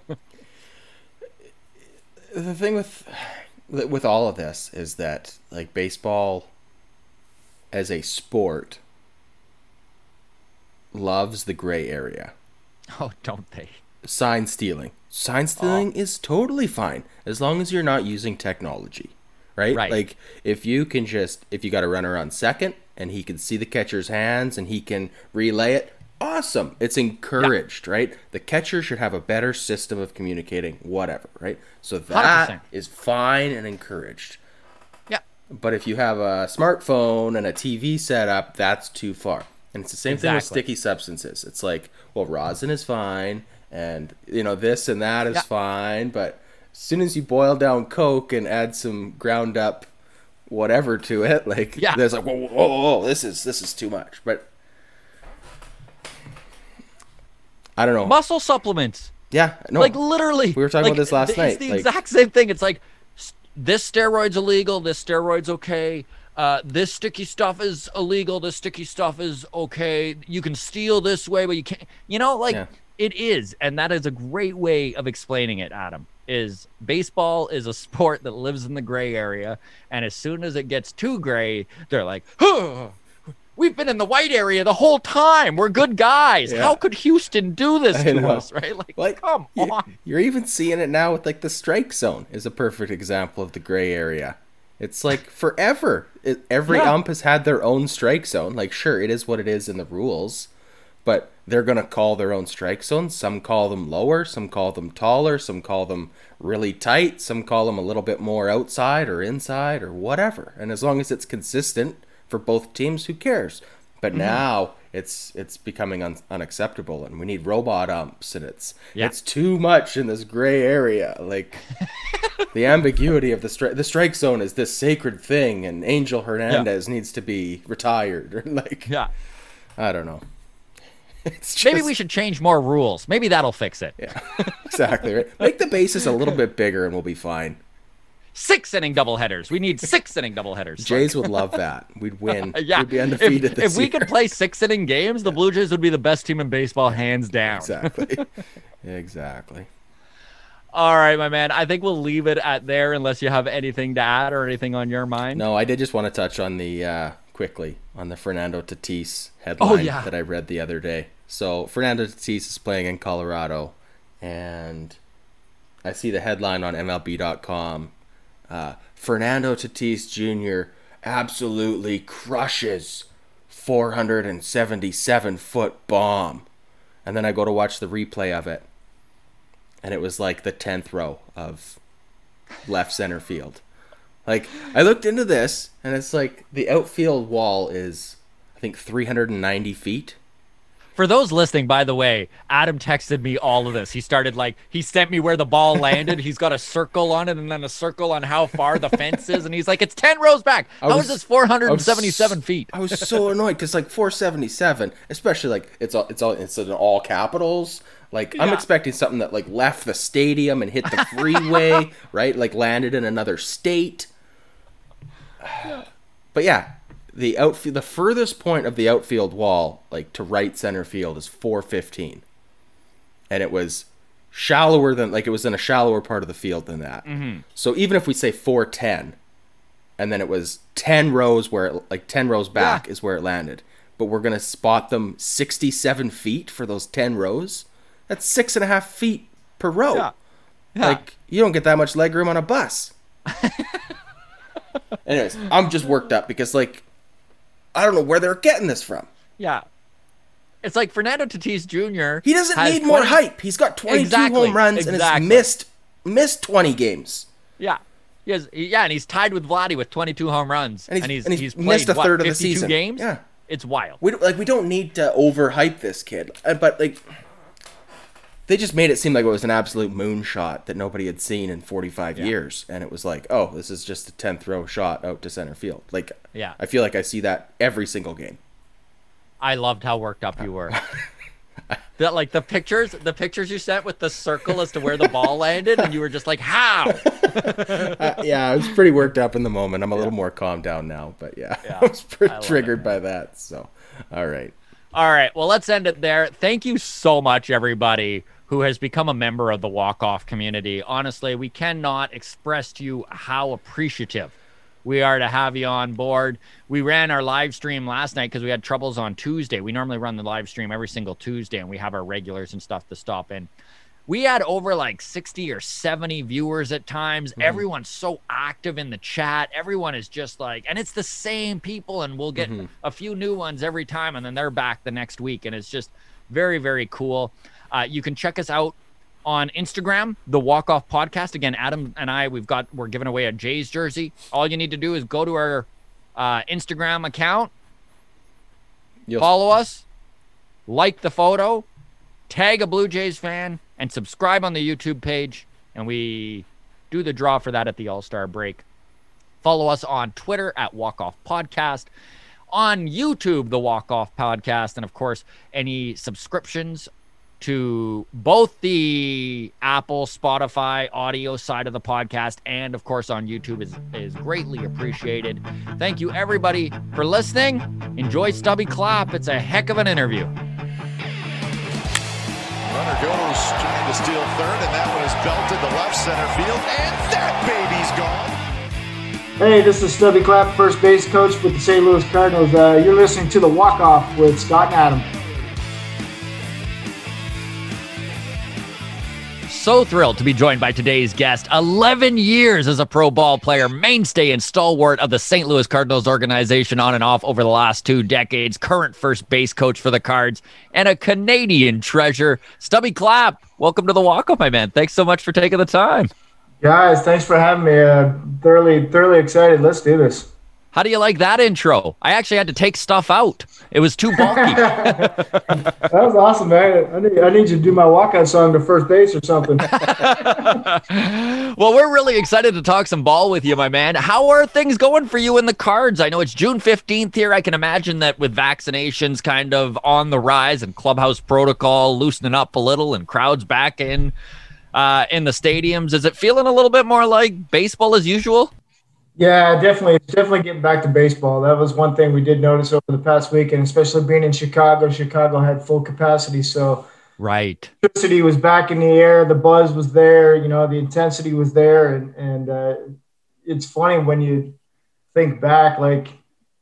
The thing with all of this is that, like, baseball as a sport loves the gray area. Oh, don't they? Sign stealing is totally fine as long as you're not using technology, right? Like if you got a runner on second and he can see the catcher's hands and he can relay it, awesome. It's encouraged, right? The catcher should have a better system of communicating, whatever, right? So that 100%. Is fine and encouraged. Yeah. But if you have a smartphone and a TV setup, that's too far. And it's the same thing with sticky substances. It's like, well, rosin is fine. And, this and that is fine, but as soon as you boil down Coke and add some ground up whatever to it, there's like, whoa, this is too much. But I don't know. Muscle supplements. Yeah, no. Like, literally. We were talking about this last night. It's the exact same thing. It's like, this steroid's illegal, this steroid's okay. This sticky stuff is illegal, this sticky stuff is okay. You can steal this way, but you can't. It is, and that is a great way of explaining it, Adam, is baseball is a sport that lives in the gray area, and as soon as it gets too gray, they're like, oh, we've been in the white area the whole time. We're good guys. Yeah. How could Houston do this to us, right? Like come on. You're even seeing it now with, the strike zone is a perfect example of the gray area. It's like forever. Every ump has had their own strike zone. Like, sure, it is what it is in the rules, but they're going to call their own strike zones. Some call them lower, some call them taller, some call them really tight, some call them a little bit more outside or inside or whatever. And as long as it's consistent for both teams, who cares? But now it's becoming unacceptable, and we need robot umps, and it's too much in this gray area. Like, the ambiguity of the strike zone is this sacred thing, and Angel Hernandez needs to be retired. I don't know. Maybe we should change more rules. Maybe that'll fix it. Yeah, exactly. Right. Make the bases a little bit bigger, and we'll be fine. 6-inning doubleheaders. We need 6-inning doubleheaders. Jays would love that. We'd win. We'd be undefeated if we could play 6-inning games, the Blue Jays would be the best team in baseball, hands down. Exactly. All right, my man. I think we'll leave it at there unless you have anything to add or anything on your mind. No, I did just want to touch on the quickly on the Fernando Tatis headline that I read the other day. So Fernando Tatis is playing in Colorado, and I see the headline on MLB.com. Fernando Tatis Jr. absolutely crushes 477-foot bomb. And then I go to watch the replay of it, and it was like the 10th row of left center field. Like, I looked into this, and it's like the outfield wall is, I think, 390 feet. For those listening, by the way, Adam texted me all of this. He sent me where the ball landed. He's got a circle on it and then a circle on how far the fence is. And he's like, it's 10 rows back. How is this 477 feet? I was so annoyed because, like, 477, especially, like, it's in all capitals. Like, I'm expecting something that, like, left the stadium and hit the freeway, right? Like, landed in another state. But, yeah. The furthest point of the outfield wall, like to right center field, is 415, and it was shallower than, like, it was in a shallower part of the field than that. Mm-hmm. So even if we say 410, and then it was 10 rows like 10 rows back is where it landed, but we're gonna spot them 67 feet for those 10 rows. That's 6.5 feet per row. Yeah. Like, you don't get that much leg room on a bus. Anyways, I'm just worked up because, like, I don't know where they're getting this from. Yeah. It's like Fernando Tatis Jr. He doesn't need more hype. He's got 22 home runs and has missed 20 games. Yeah. And he's tied with Vladdy with 22 home runs. And he's played, missed a third of the season. Games? Yeah. It's wild. We don't need to overhype this kid. But, like, they just made it seem like it was an absolute moonshot that nobody had seen in 45 years. And it was like, oh, this is just a 10th row shot out to center field. Like, I feel like I see that every single game. I loved how worked up you were. Like, the pictures you sent with the circle as to where the ball landed, and you were just like, how? I was pretty worked up in the moment. I'm a little more calmed down now. But, I was pretty triggered by that. So, all right. All right. Well, let's end it there. Thank you so much, everybody who has become a member of the Walk-Off community. Honestly, we cannot express to you how appreciative we are to have you on board. We ran our live stream last night because we had troubles on Tuesday. We normally run the live stream every single Tuesday, and we have our regulars and stuff to stop in. We had over like 60 or 70 viewers at times. Mm-hmm. Everyone's so active in the chat. Everyone is just like, and it's the same people, and we'll get a few new ones every time, and then they're back the next week, and it's just very, very cool. You can check us out on Instagram, the Walk-Off Podcast. Again, Adam and I, we're giving away a Jays jersey. All you need to do is go to our Instagram account, follow us, like the photo, tag a Blue Jays fan, and subscribe on the YouTube page. And we do the draw for that at the All-Star break. Follow us on Twitter at Walk-Off Podcast, on YouTube, the Walk-Off Podcast, and of course, any subscriptions to both the Apple, Spotify audio side of the podcast and, of course, on YouTube is greatly appreciated. Thank you, everybody, for listening. Enjoy Stubby Clap. It's a heck of an interview. Runner goes trying to steal third, and that one is belted to left center field, and that baby's gone. Hey, this is Stubby Clapp, first base coach with the St. Louis Cardinals. You're listening to The Walk-Off with Scott and Adam. So thrilled to be joined by today's guest. 11 years as a pro ball player, mainstay and stalwart of the St. Louis Cardinals organization on and off over the last 2 decades, current first base coach for the Cards, and a Canadian treasure. Stubby Clapp, welcome to the Walk-Off, my man. Thanks so much for taking the time. Guys, thanks for having me. Thoroughly excited. Let's do this. How do you like that intro? I actually had to take stuff out. It was too bulky. That was awesome, man. I need you to do my walkout song to first base or something. Well, we're really excited to talk some ball with you, my man. How are things going for you in the Cards? I know it's June 15th here. I can imagine that with vaccinations kind of on the rise and clubhouse protocol loosening up a little and crowds back in the stadiums, is it feeling a little bit more like baseball as usual? Yeah, definitely. It's definitely getting back to baseball. That was one thing we did notice over the past week, and especially being in Chicago. Chicago had full capacity, so right. Electricity was back in the air. The buzz was there. You know, the intensity was there, and it's funny when you think back. Like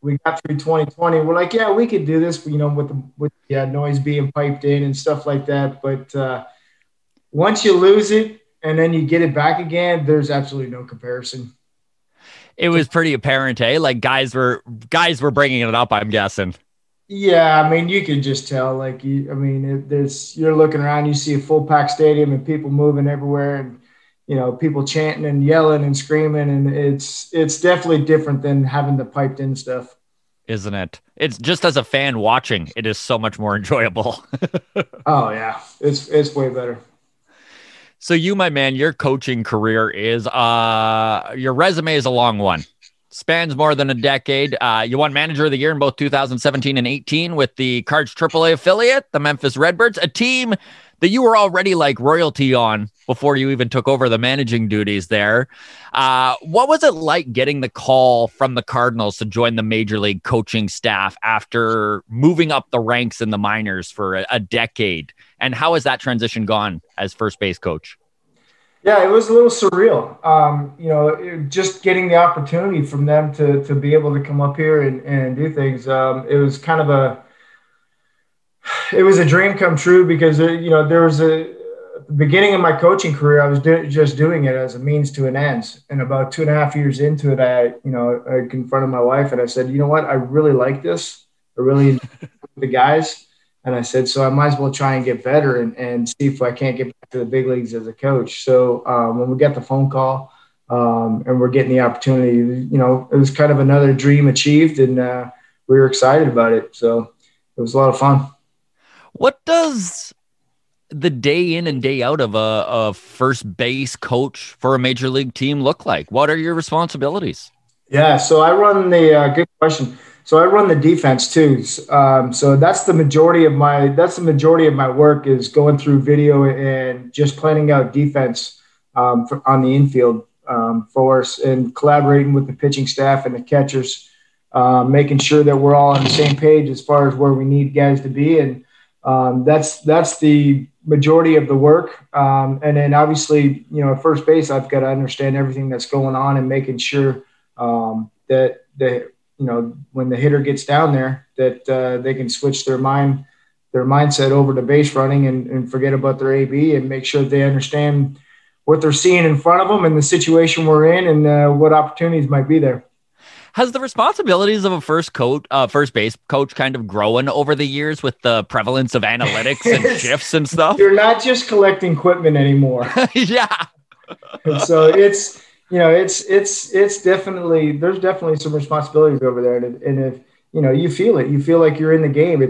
we got through 2020. We're like, yeah, we could do this, you know, with the noise being piped in and stuff like that. But once you lose it and then you get it back again, there's absolutely no comparison. It was pretty apparent, like guys were bringing it up, I'm guessing. Yeah, I mean, you can just tell. Like, you're looking around, you see a full packed stadium and people moving everywhere, and you know, people chanting and yelling and screaming, and it's definitely different than having the piped in stuff, isn't it? It's just, as a fan watching, it is so much more enjoyable. Oh yeah, it's way better. So you, my man, your coaching career is your resume is a long one. Spans more than a decade. You won Manager of the Year in both 2017 and 18 with the Cards AAA affiliate, the Memphis Redbirds, a team that you were already like royalty on before you even took over the managing duties there. What was it like getting the call from the Cardinals to join the Major League coaching staff after moving up the ranks in the minors for a decade? And how has that transition gone as first base coach? Yeah, it was a little surreal. You know, just getting the opportunity from them to be able to come up here and do things. It was kind of a dream come true because, you know, there was at the beginning of my coaching career, I was just doing it as a means to an end. And about 2.5 years into it, I confronted my wife and I said, you know what, I really like this. I really enjoy the guys. And I said, so I might as well try and get better and see if I can't get back to the big leagues as a coach. So when we got the phone call and we're getting the opportunity, you know, it was kind of another dream achieved, and we were excited about it. So it was a lot of fun. What does the day in and day out of a first base coach for a major league team look like? What are your responsibilities? Yeah, so I run good question. So I run the defense too. So that's the majority of my work is going through video and just planning out defense on the infield for us, and collaborating with the pitching staff and the catchers, making sure that we're all on the same page as far as where we need guys to be. And that's the majority of the work. And then obviously, you know, at first base, I've got to understand everything that's going on and making sure that you know, when the hitter gets down there, that they can switch their mindset over to base running and forget about their AB, and make sure they understand what they're seeing in front of them and the situation we're in, and what opportunities might be there. Has the responsibilities of a first base coach kind of grown over the years with the prevalence of analytics and shifts and stuff? You're not just collecting equipment anymore. Yeah. And so it's, you know, it's definitely, there's definitely some responsibilities over there. And if, you know, you feel like you're in the game.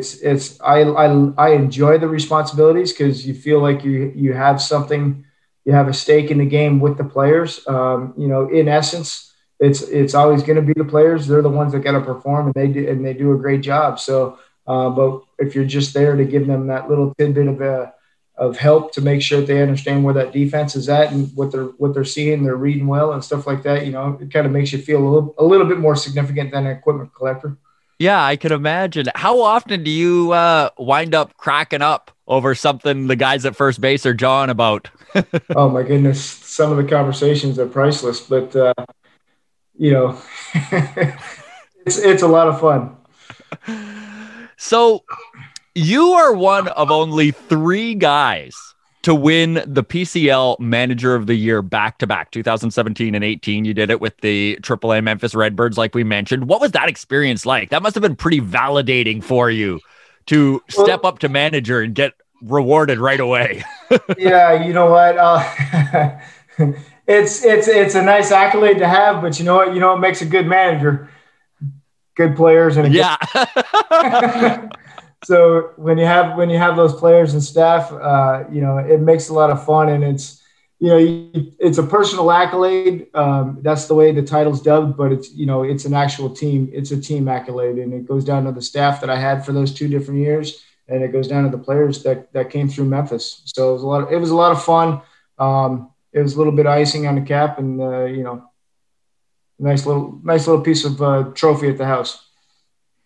I enjoy the responsibilities because you feel like you have something, you have a stake in the game with the players. You know, in essence, it's always going to be the players. They're the ones that got to perform, and they do a great job. So, but if you're just there to give them that little tidbit of help to make sure that they understand where that defense is at and what they're seeing, they're reading well and stuff like that, you know, it kind of makes you feel a little bit more significant than an equipment collector. Yeah, I can imagine. How often do you wind up cracking up over something the guys at first base are jawing about? Oh my goodness. Some of the conversations are priceless, but you know, it's a lot of fun. So you are one of only 3 guys to win the PCL Manager of the Year back-to-back, 2017 and 18. You did it with the AAA Memphis Redbirds, like we mentioned. What was that experience like? That must have been pretty validating for you to step up to manager and get rewarded right away. Yeah, you know what? It's a nice accolade to have, but you know what? You know what makes a good manager? Good players and So when you have those players and staff, you know, it makes a lot of fun, and it's, you know, it's a personal accolade. That's the way the title's dubbed, but it's, you know, it's an actual team. It's a team accolade, and it goes down to the staff that I had for those 2 different years, and it goes down to the players that came through Memphis. So it was a lot of fun. It was a little bit of icing on the cap, and you know, nice little piece of trophy at the house.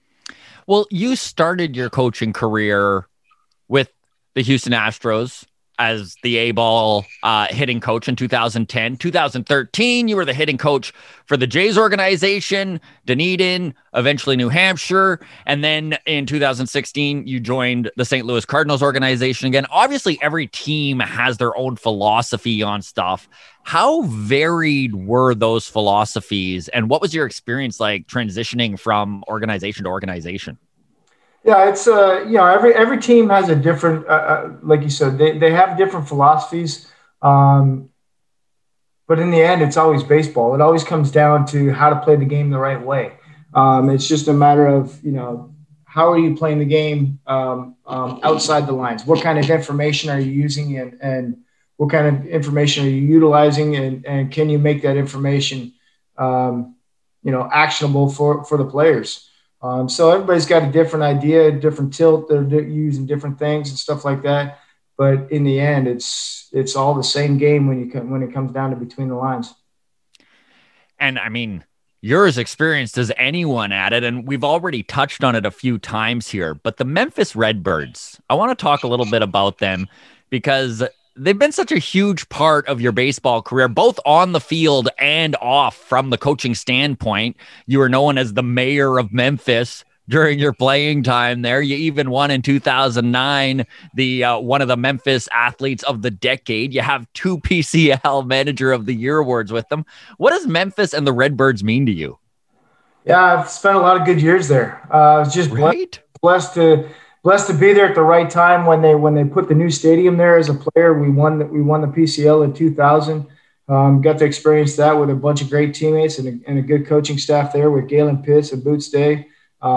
Well, you started your coaching career with the Houston Astros, as the A-ball hitting coach in 2010. 2013, you were the hitting coach for the Jays organization, Dunedin, eventually New Hampshire. And then in 2016, you joined the St. Louis Cardinals organization again. Obviously, every team has their own philosophy on stuff. How varied were those philosophies? And what was your experience like transitioning from organization to organization? Yeah, it's every team has a different, like you said, they have different philosophies, but in the end, it's always baseball. It always comes down to how to play the game the right way. It's just a matter of how are you playing the game outside the lines? What kind of information are you using, and what kind of information are you utilizing, and can you make that information actionable for the players? So everybody's got a different idea, different tilt. They're using different things and stuff like that. But in the end, it's all the same game when it comes down to between the lines. And I mean, you're as experienced as anyone at it, and we've already touched on it a few times here. But the Memphis Redbirds, I want to talk a little bit about them because they've been such a huge part of your baseball career, both on the field and off from the coaching standpoint. You were known as the mayor of Memphis during your playing time there. You even won in 2009, the one of the Memphis Athletes of the Decade. You have 2 PCL Manager of the Year awards with them. What does Memphis and the Redbirds mean to you? Yeah, I've spent a lot of good years there. I was just blessed to be there at the right time when they put the new stadium there. As a player, we won the PCL in 2000. Got to experience that with a bunch of great teammates and a good coaching staff there with Galen Pitts and Boots Day.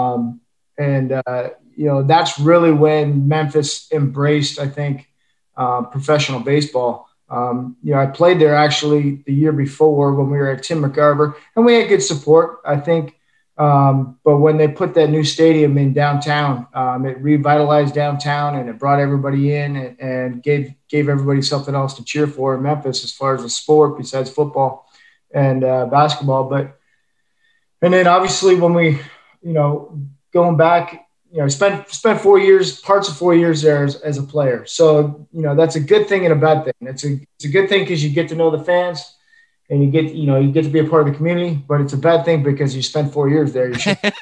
That's really when Memphis embraced, I think, professional baseball. I played there actually the year before when we were at Tim McCarver, and we had good support, I think. But when they put that new stadium in downtown, it revitalized downtown, and it brought everybody in and gave everybody something else to cheer for in Memphis as far as the sport besides football and basketball. And then obviously when we, going back, spent 4 years, parts of 4 years there as a player. So, that's a good thing and a bad thing. It's a good thing because you get to know the fans. And you get to be a part of the community, but it's a bad thing because you spent 4 years there. You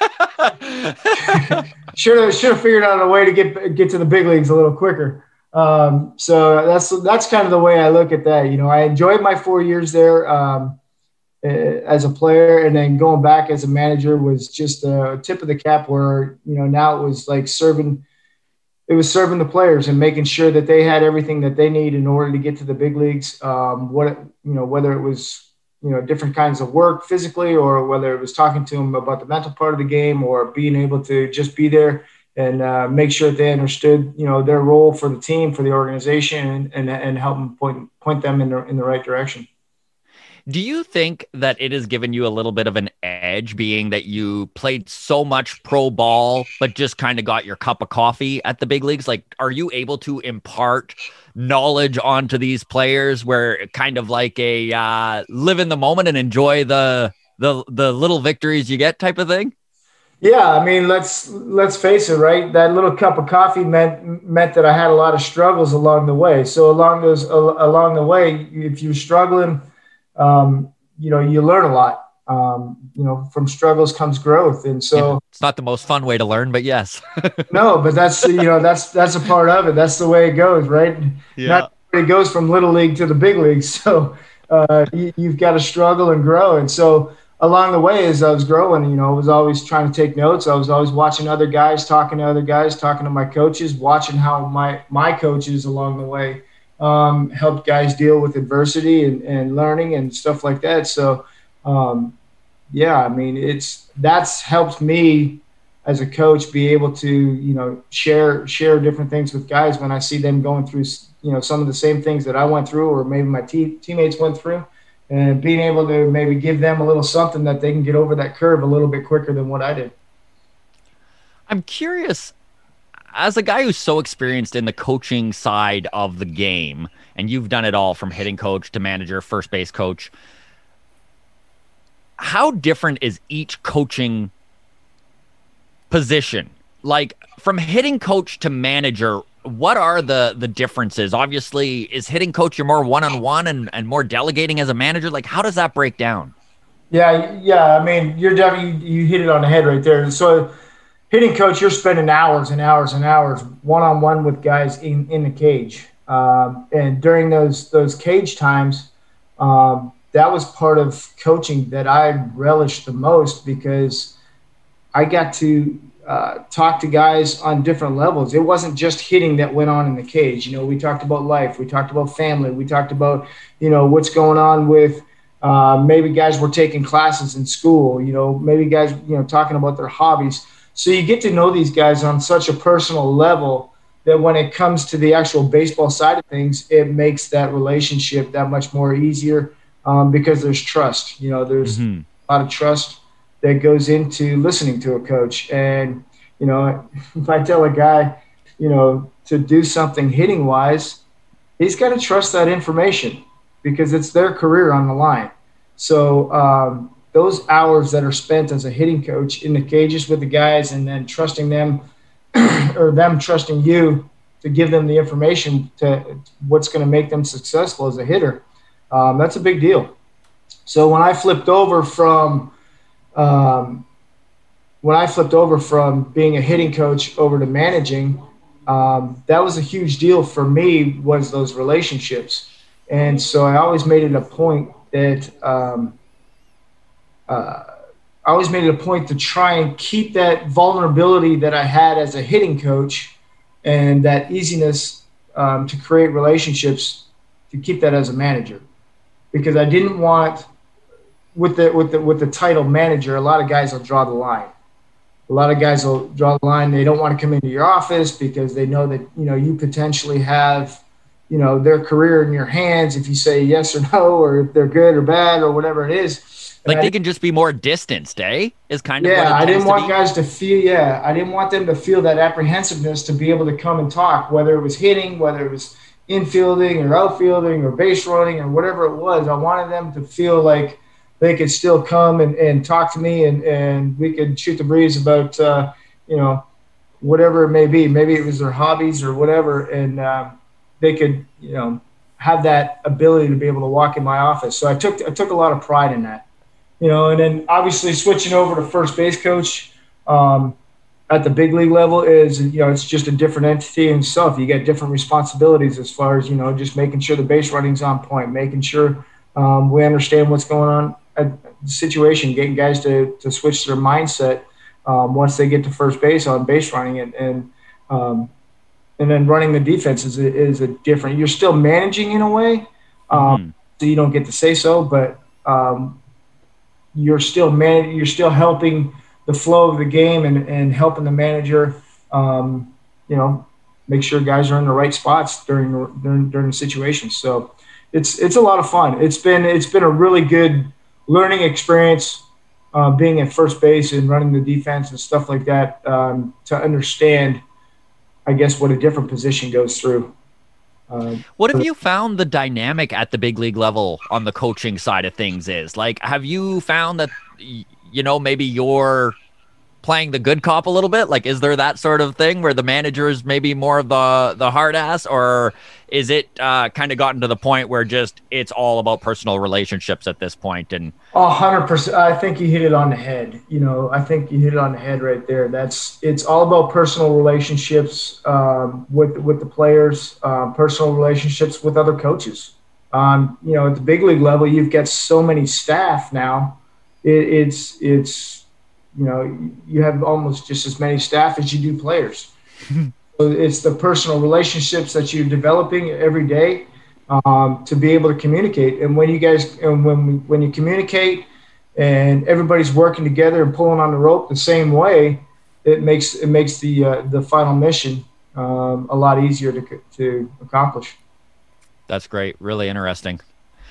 should have figured out a way to get to the big leagues a little quicker. So that's kind of the way I look at that. I enjoyed my 4 years there as a player, and then going back as a manager was just a tip of the cap. Where now it was like serving the players and making sure that they had everything that they need in order to get to the big leagues. Whether it was, different kinds of work physically, or whether it was talking to them about the mental part of the game, or being able to just be there and make sure that they understood, their role for the team, for the organization, and help them point them in the right direction. Do you think that it has given you a little bit of an edge, being that you played so much pro ball, but just kind of got your cup of coffee at the big leagues? Like, are you able to impart knowledge onto these players where kind of like a live in the moment and enjoy the little victories you get type of thing? Yeah, I mean, let's face it, right? That little cup of coffee meant that I had a lot of struggles along the way. So along the way, if you're struggling, you learn a lot. From struggles comes growth. And so it's not the most fun way to learn, but yes. No, but that's a part of it. That's the way it goes, right? Yeah. Not it goes from little league to the big league. So you've got to struggle and grow. And so along the way, as I was growing, I was always trying to take notes. I was always watching other guys, talking to my coaches, watching how my coaches along the way helped guys deal with adversity and learning and stuff like that. So, that's helped me as a coach be able to, share different things with guys when I see them going through, some of the same things that I went through, or maybe my teammates went through, and being able to maybe give them a little something that they can get over that curve a little bit quicker than what I did. I'm curious, as a guy who's so experienced in the coaching side of the game, and you've done it all from hitting coach to manager, first base coach, how different is each coaching position? Like from hitting coach to manager, what are the differences? Obviously, is hitting coach you're more one-on-one and more delegating as a manager? Like, how does that break down? Yeah. I mean, you're definitely, you hit it on the head right there. So hitting coach, you're spending hours and hours and hours one-on-one with guys in the cage. And during those cage times, that was part of coaching that I relished the most, because I got to talk to guys on different levels. It wasn't just hitting that went on in the cage. You know, we talked about life. We talked about family. We talked about, you know, what's going on with maybe guys were taking classes in school, you know, maybe guys, you know, talking about their hobbies. So you get to know these guys on such a personal level that when it comes to the actual baseball side of things, it makes that relationship that much more easier, because there's trust. You know, there's a lot of trust that goes into listening to a coach. And, you know, if I tell a guy, you know, to do something hitting wise, he's got to trust that information, because it's their career on the line. So those hours that are spent as a hitting coach in the cages with the guys, and then trusting them or them trusting you to give them the information to what's going to make them successful as a hitter, that's a big deal. So when I flipped over from being a hitting coach over to managing, that was a huge deal for me, was those relationships. And so I always made it a point that to try and keep that vulnerability that I had as a hitting coach, and that easiness to create relationships, to keep that as a manager, because I didn't want, with the title manager, a lot of guys will draw the line. A lot of guys will draw the line. They don't want to come into your office because they know that, you know, you potentially have, you know, their career in your hands if you say yes or no, or if they're good or bad or whatever it is. Like, they can just be more distanced, eh? Is kind of what it I didn't want to guys to feel. I didn't want them to feel that apprehensiveness to be able to come and talk, whether it was hitting, whether it was infielding or outfielding or base running or whatever it was. I wanted them to feel like they could still come and talk to me, and we could shoot the breeze about, you know, whatever it may be. Maybe it was their hobbies or whatever, and they could, you know, have that ability to be able to walk in my office. So I took a lot of pride in that. You know, and then obviously switching over to first base coach at the big league level is, you know, it's just a different entity in itself. You get different responsibilities as far as, you know, just making sure the base running's on point, making sure we understand what's going on at the situation, getting guys to switch their mindset once they get to first base on base running, and then running the defense is a different. You're still managing in a way, so you don't get to say so, but you're still helping the flow of the game and helping the manager, you know, make sure guys are in the right spots during the situation. So it's a lot of fun. It's been a really good learning experience, being at first base and running the defense and stuff like that, to understand, I guess, what a different position goes through. What have you found the dynamic at the big league level on the coaching side of things is? Like, have you found that, you know, maybe you're playing the good cop a little bit? Like, is there that sort of thing where the manager is maybe more of the hard ass, or is it kind of gotten to the point where just it's all about personal relationships at this point? And 100%. I think you hit it on the head. You know, I think you hit it on the head right there. It's all about personal relationships with the players, personal relationships with other coaches. You know, at the big league level, you've got so many staff now. It's you know, you have almost just as many staff as you do players. So it's the personal relationships that you're developing every day, to be able to communicate. And when you communicate and everybody's working together and pulling on the rope the same way, it makes the final mission a lot easier to accomplish. That's great. Really interesting.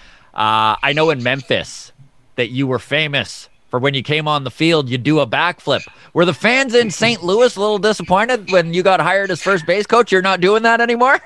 I know in Memphis that you were famous for when you came on the field, you do a backflip. Were the fans in St. Louis a little disappointed when you got hired as first base coach? You're not doing that anymore?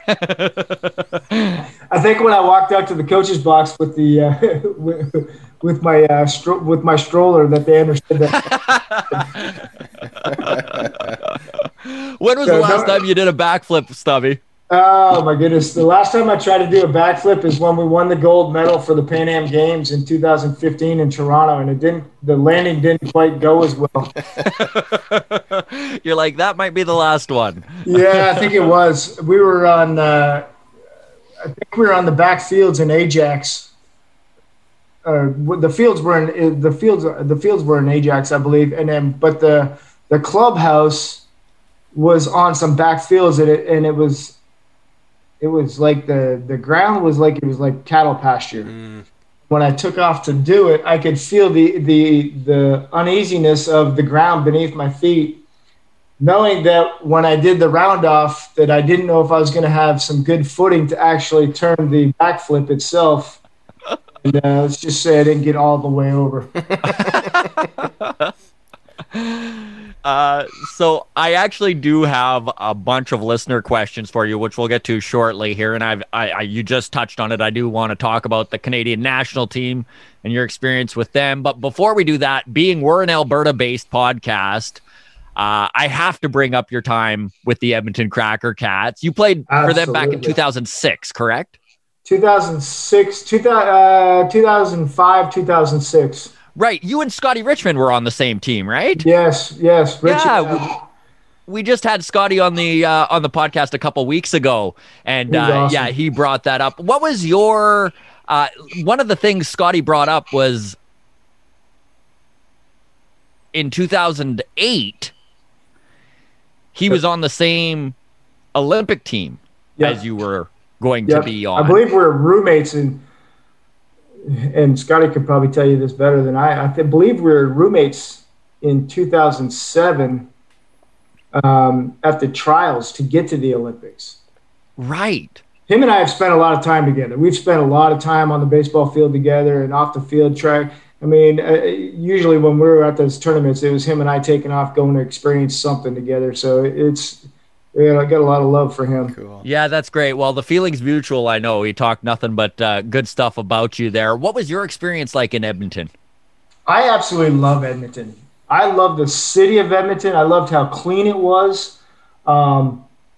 I think when I walked out to the coach's box with the with my stroller, that they understood that. When was the last time you did a backflip, Stubby? Oh my goodness. The last time I tried to do a backflip is when we won the gold medal for the Pan Am Games in 2015 in Toronto, and the landing didn't quite go as well. You're like, that might be the last one. Yeah, I think it was. We were on I think we were on the back fields in Ajax. The fields were in Ajax, I believe, and then but the clubhouse was on some back fields, and it was like the ground was like cattle pasture. When I took off to do it, I could feel the uneasiness of the ground beneath my feet, knowing that when I did the round off, that I didn't know if I was going to have some good footing to actually turn the backflip itself. And let's just say I didn't get all the way over. So I actually do have a bunch of listener questions for you, which we'll get to shortly here. And you just touched on it. I do want to talk about the Canadian national team and your experience with them. But before we do that, being we're an Alberta-based podcast, I have to bring up your time with the Edmonton Cracker Cats. You played for them back in 2006, correct? 2006, 2005, 2006. Right. You and Scotty Richmond were on the same team, right? Yes. We just had Scotty on the podcast a couple weeks ago, and awesome. Yeah, he brought that up. What was your one of the things Scotty brought up was in 2008, he was on the same Olympic team as you were going to be on. I believe we're roommates and Scotty could probably tell you this better than I believe we were roommates in 2007 at the trials to get to the Olympics. Right. Him and I have spent a lot of time together. We've spent a lot of time on the baseball field together and off the field track. I mean, usually when we were at those tournaments, it was him and I taking off, going to experience something together. So I got a lot of love for him. Cool. Yeah, that's great. Well, the feeling's mutual, I know. He talked nothing but good stuff about you there. What was your experience like in Edmonton? I absolutely love Edmonton. I love the city of Edmonton. I loved how clean it was. I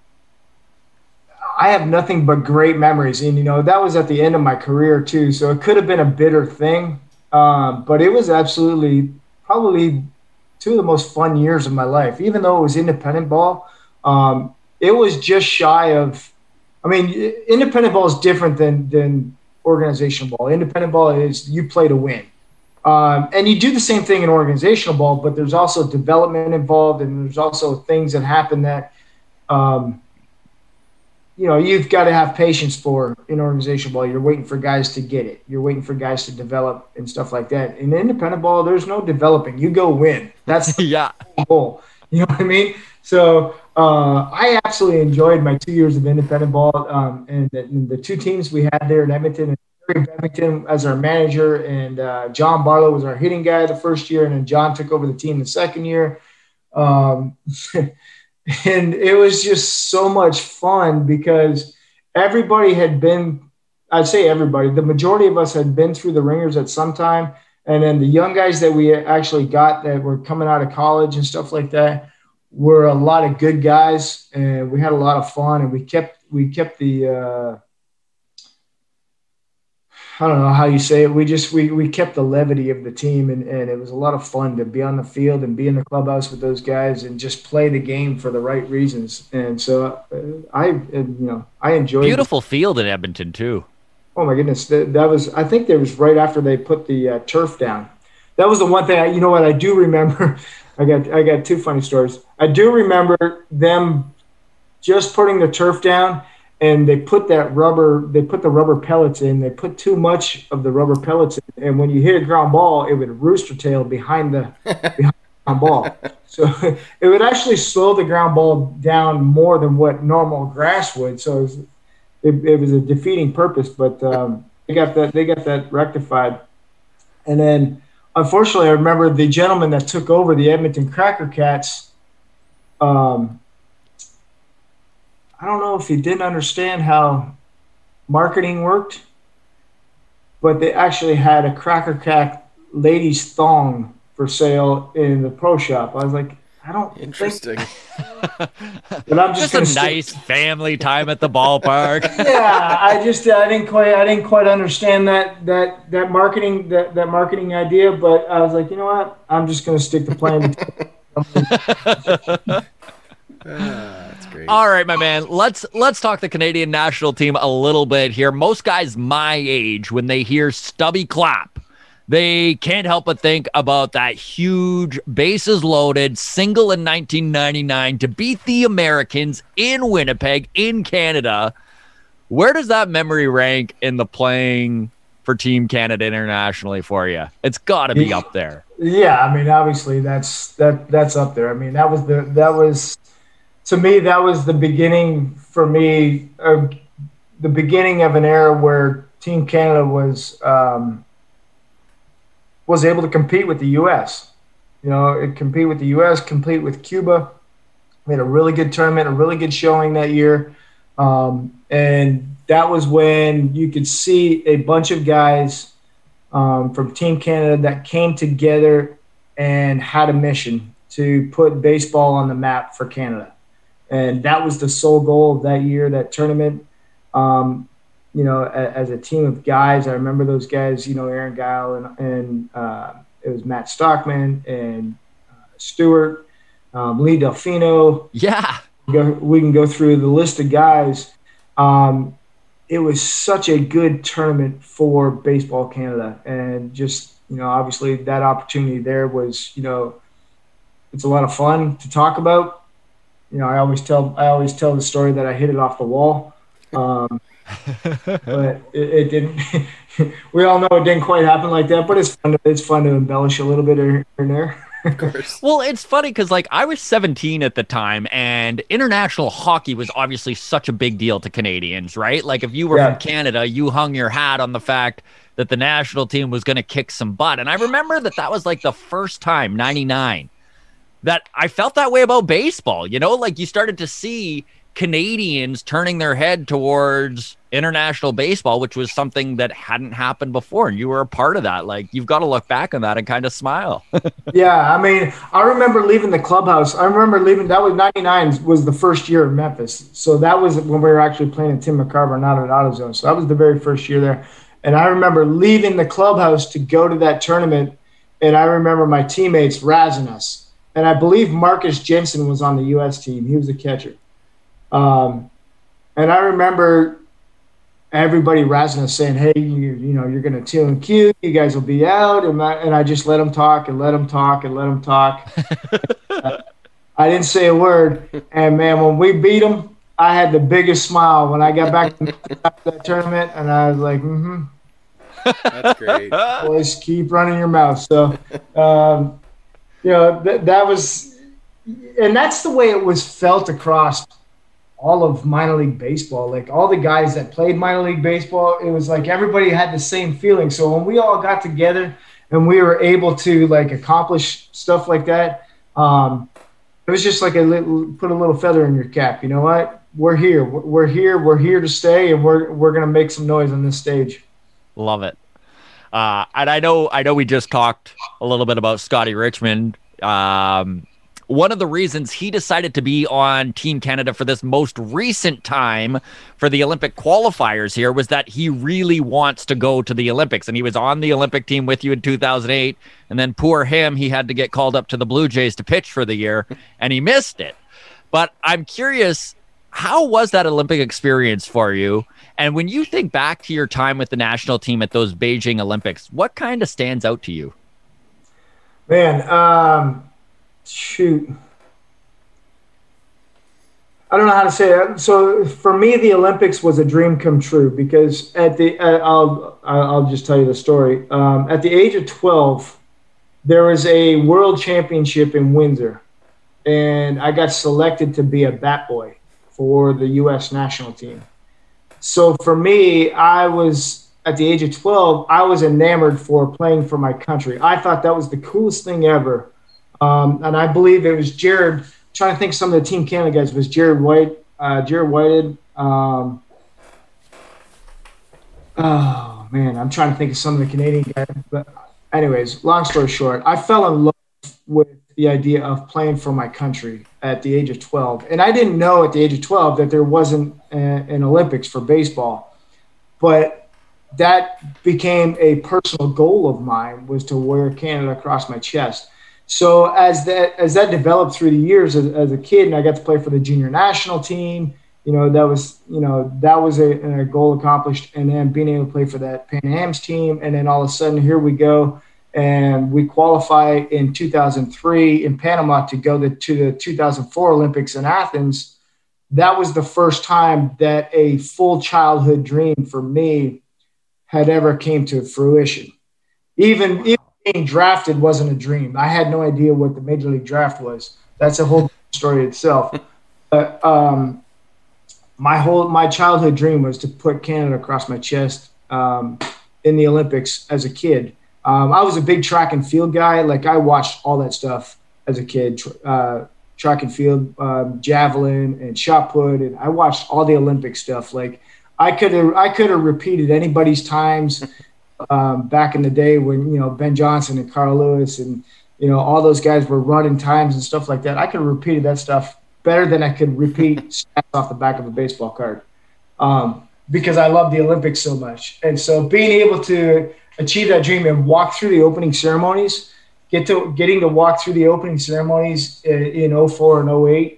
have nothing but great memories. And, that was at the end of my career too. So it could have been a bitter thing. But it was absolutely probably two of the most fun years of my life, even though it was independent ball. It was just shy of, independent ball is different than organizational ball. Independent ball is you play to win. And you do the same thing in organizational ball, but there's also development involved, and there's also things that happen that, you've got to have patience for in organizational ball. You're waiting for guys to get it. You're waiting for guys to develop and stuff like that. In independent ball, there's no developing. You go win. That's the goal. You know what I mean? So I absolutely enjoyed my 2 years of independent ball, and the two teams we had there in Edmonton. And Terry Bevington as our manager, and John Barlow was our hitting guy the first year, and then John took over the team the second year. And it was just so much fun because everybody had been – I'd say everybody. The majority of us had been through the ringers at some time, and then the young guys that we actually got that were coming out of college and stuff like that were a lot of good guys, and we had a lot of fun, and we kept the I don't know how you say it. We kept the levity of the team, and it was a lot of fun to be on the field and be in the clubhouse with those guys and just play the game for the right reasons. And so I enjoyed. Beautiful field in Edmonton too. Oh my goodness, that was. I think that was right after they put the turf down. That was the one thing. I do remember. I got two funny stories. I do remember them just putting the turf down. And they put the rubber pellets in. They put too much of the rubber pellets in. And when you hit a ground ball, it would rooster tail behind the ground ball. So it would actually slow the ground ball down more than what normal grass would. So it was a defeating purpose, but they got that rectified. And then, unfortunately, I remember the gentleman that took over the Edmonton Cracker Cats, I don't know if he didn't understand how marketing worked, but they actually had a Cracker Cat ladies thong for sale in the pro shop. I was like, I don't Interesting. But I'm Just just a nice family time at the ballpark. Yeah, I didn't quite understand that marketing idea, but I was like, you know what? I'm just going to stick to playing. That's great. All right, my man. Let's talk the Canadian national team a little bit here. Most guys my age, when they hear Stubby Clapp, they can't help but think about that huge bases loaded single in 1999 to beat the Americans in Winnipeg, in Canada. Where does that memory rank in the playing for Team Canada internationally for you? It's got to be up there. Yeah, I mean, obviously that's up there. I mean, that was to me, that was the beginning for me, the beginning of an era where Team Canada was able to compete with the U.S. Compete with the U.S., compete with Cuba. We had a really good tournament, a really good showing that year. And that was when you could see a bunch of guys from Team Canada that came together and had a mission to put baseball on the map for Canada. And that was the sole goal of that year, that tournament. As a team of guys, I remember those guys, Aaron Guile and it was Matt Stockman and Stewart, Lee Delfino. Yeah. We can go through the list of guys. It was such a good tournament for Baseball Canada. And just, obviously that opportunity there was, it's a lot of fun to talk about. I always tell the story that I hit it off the wall. But it didn't. We all know it didn't quite happen like that. But it's fun to embellish a little bit here and there. Of course. Well, it's funny because I was 17 at the time, and international hockey was obviously such a big deal to Canadians, right? Like if you were from Canada, you hung your hat on the fact that the national team was going to kick some butt. And I remember that was like the first time, 99, that I felt that way about baseball. Like you started to see Canadians turning their head towards international baseball, which was something that hadn't happened before. And you were a part of that. Like, you've got to look back on that and kind of smile. Yeah. I mean, I remember leaving the clubhouse. That was 99 was the first year in Memphis. So that was when we were actually playing in Tim McCarver, not at AutoZone. So that was the very first year there. And I remember leaving the clubhouse to go to that tournament. And I remember my teammates razzing us. And I believe Marcus Jensen was on the U.S. team. He was the catcher. And I remember everybody razzing us saying, hey, you're going to 2 and Q. You guys will be out. And I just let them talk and let them talk and let them talk. I didn't say a word. And, man, when we beat them, I had the biggest smile when I got back to that tournament. And I was like, That's great. Boys, keep running your mouth. So, that was – and that's the way it was felt across – all of minor league baseball. Like all the guys that played minor league baseball, it was like everybody had the same feeling. So when we all got together and we were able to like accomplish stuff like that, it was just like put a little feather in your cap. You know what? We're here. We're here to stay, and we're going to make some noise on this stage. Love it. And I know we just talked a little bit about Scotty Richmond. One of the reasons he decided to be on Team Canada for this most recent time for the Olympic qualifiers here was that he really wants to go to the Olympics. And he was on the Olympic team with you in 2008. And then poor him, he had to get called up to the Blue Jays to pitch for the year, and he missed it. But I'm curious, how was that Olympic experience for you? And when you think back to your time with the national team at those Beijing Olympics, what kind of stands out to you? Man, shoot. I don't know how to say it. So for me, the Olympics was a dream come true because I'll just tell you the story. At the age of 12, there was a world championship in Windsor, and I got selected to be a bat boy for the U.S. national team. So for me, at the age of 12, I was enamored for playing for my country. I thought that was the coolest thing ever. And I believe it was Jared. I'm trying to think some of the Team Canada guys. It was Jared Whitehead. Oh, man, I'm trying to think of some of the Canadian guys. But anyways, long story short, I fell in love with the idea of playing for my country at the age of 12. And I didn't know at the age of 12 that there wasn't an Olympics for baseball. But that became a personal goal of mine, was to wear Canada across my chest. So as that developed through the years as a kid, and I got to play for the junior national team, that was a goal accomplished. And then being able to play for that Pan Am's team. And then all of a sudden, here we go. And we qualify in 2003 in Panama to go to the 2004 Olympics in Athens. That was the first time that a full childhood dream for me had ever came to fruition. Even being drafted wasn't a dream. I had no idea what the Major League Draft was. That's a whole story itself. But my childhood dream was to put Canada across my chest in the Olympics as a kid. I was a big track and field guy. Like, I watched all that stuff as a kid, track and field, javelin and shot put, and I watched all the Olympic stuff. Like, I could have repeated anybody's times back in the day when Ben Johnson and Carl Lewis and all those guys were running times and stuff like that. I could have repeated that stuff better than I could repeat stats off the back of a baseball card, because I love the Olympics so much. And so being able to achieve that dream and walk through the opening ceremonies, getting to walk through the opening ceremonies in 04 and 08.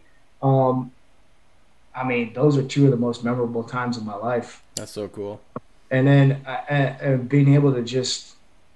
I mean, those are two of the most memorable times of my life. That's so cool. And then being able to just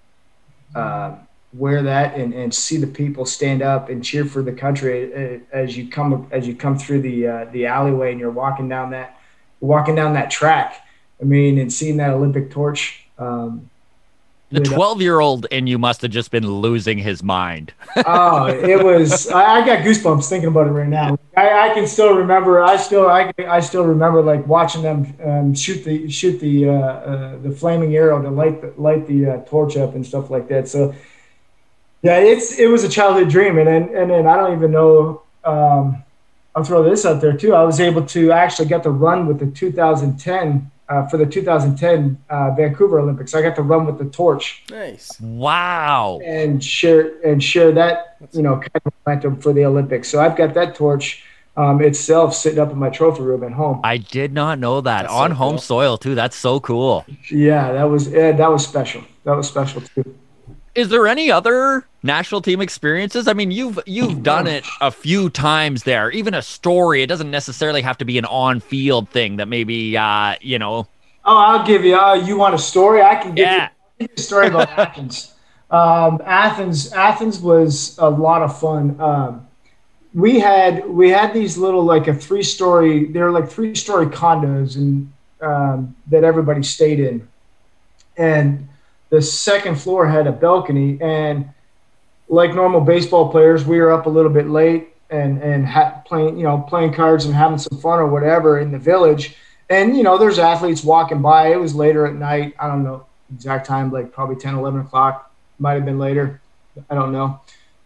wear that and see the people stand up and cheer for the country as you come through the alleyway and you're walking down that track. I mean, and seeing that Olympic torch. The 12-year-old in you must have just been losing his mind. Oh, it was. I got goosebumps thinking about it right now. I can still remember. I still remember like watching them shoot the flaming arrow to light the torch up and stuff like that. So yeah, it was a childhood dream, and then I don't even know. I'll throw this out there too. I was able to actually get to run with the 2010. For the 2010 Vancouver Olympics, I got to run with the torch. Nice. Wow. And share that, kind of momentum for the Olympics. So I've got that torch itself sitting up in my trophy room at home. I did not know that. That's on so home cool. soil too. That's so cool. Yeah, that was special. That was special too. Is there any other national team experiences? I mean, you've done it a few times there. Even a story. It doesn't necessarily have to be an on-field thing that maybe, Oh, I'll give you. You want a story? I can give you a story about Athens. Athens was a lot of fun. We had these little like a 3-story. They're like 3-story condos and that everybody stayed in, and the second floor had a balcony, and like normal baseball players, we were up a little bit late and playing cards and having some fun or whatever in the village. And, there's athletes walking by. It was later at night. I don't know exact time, like probably 10, 11 o'clock. Might have been later. I don't know.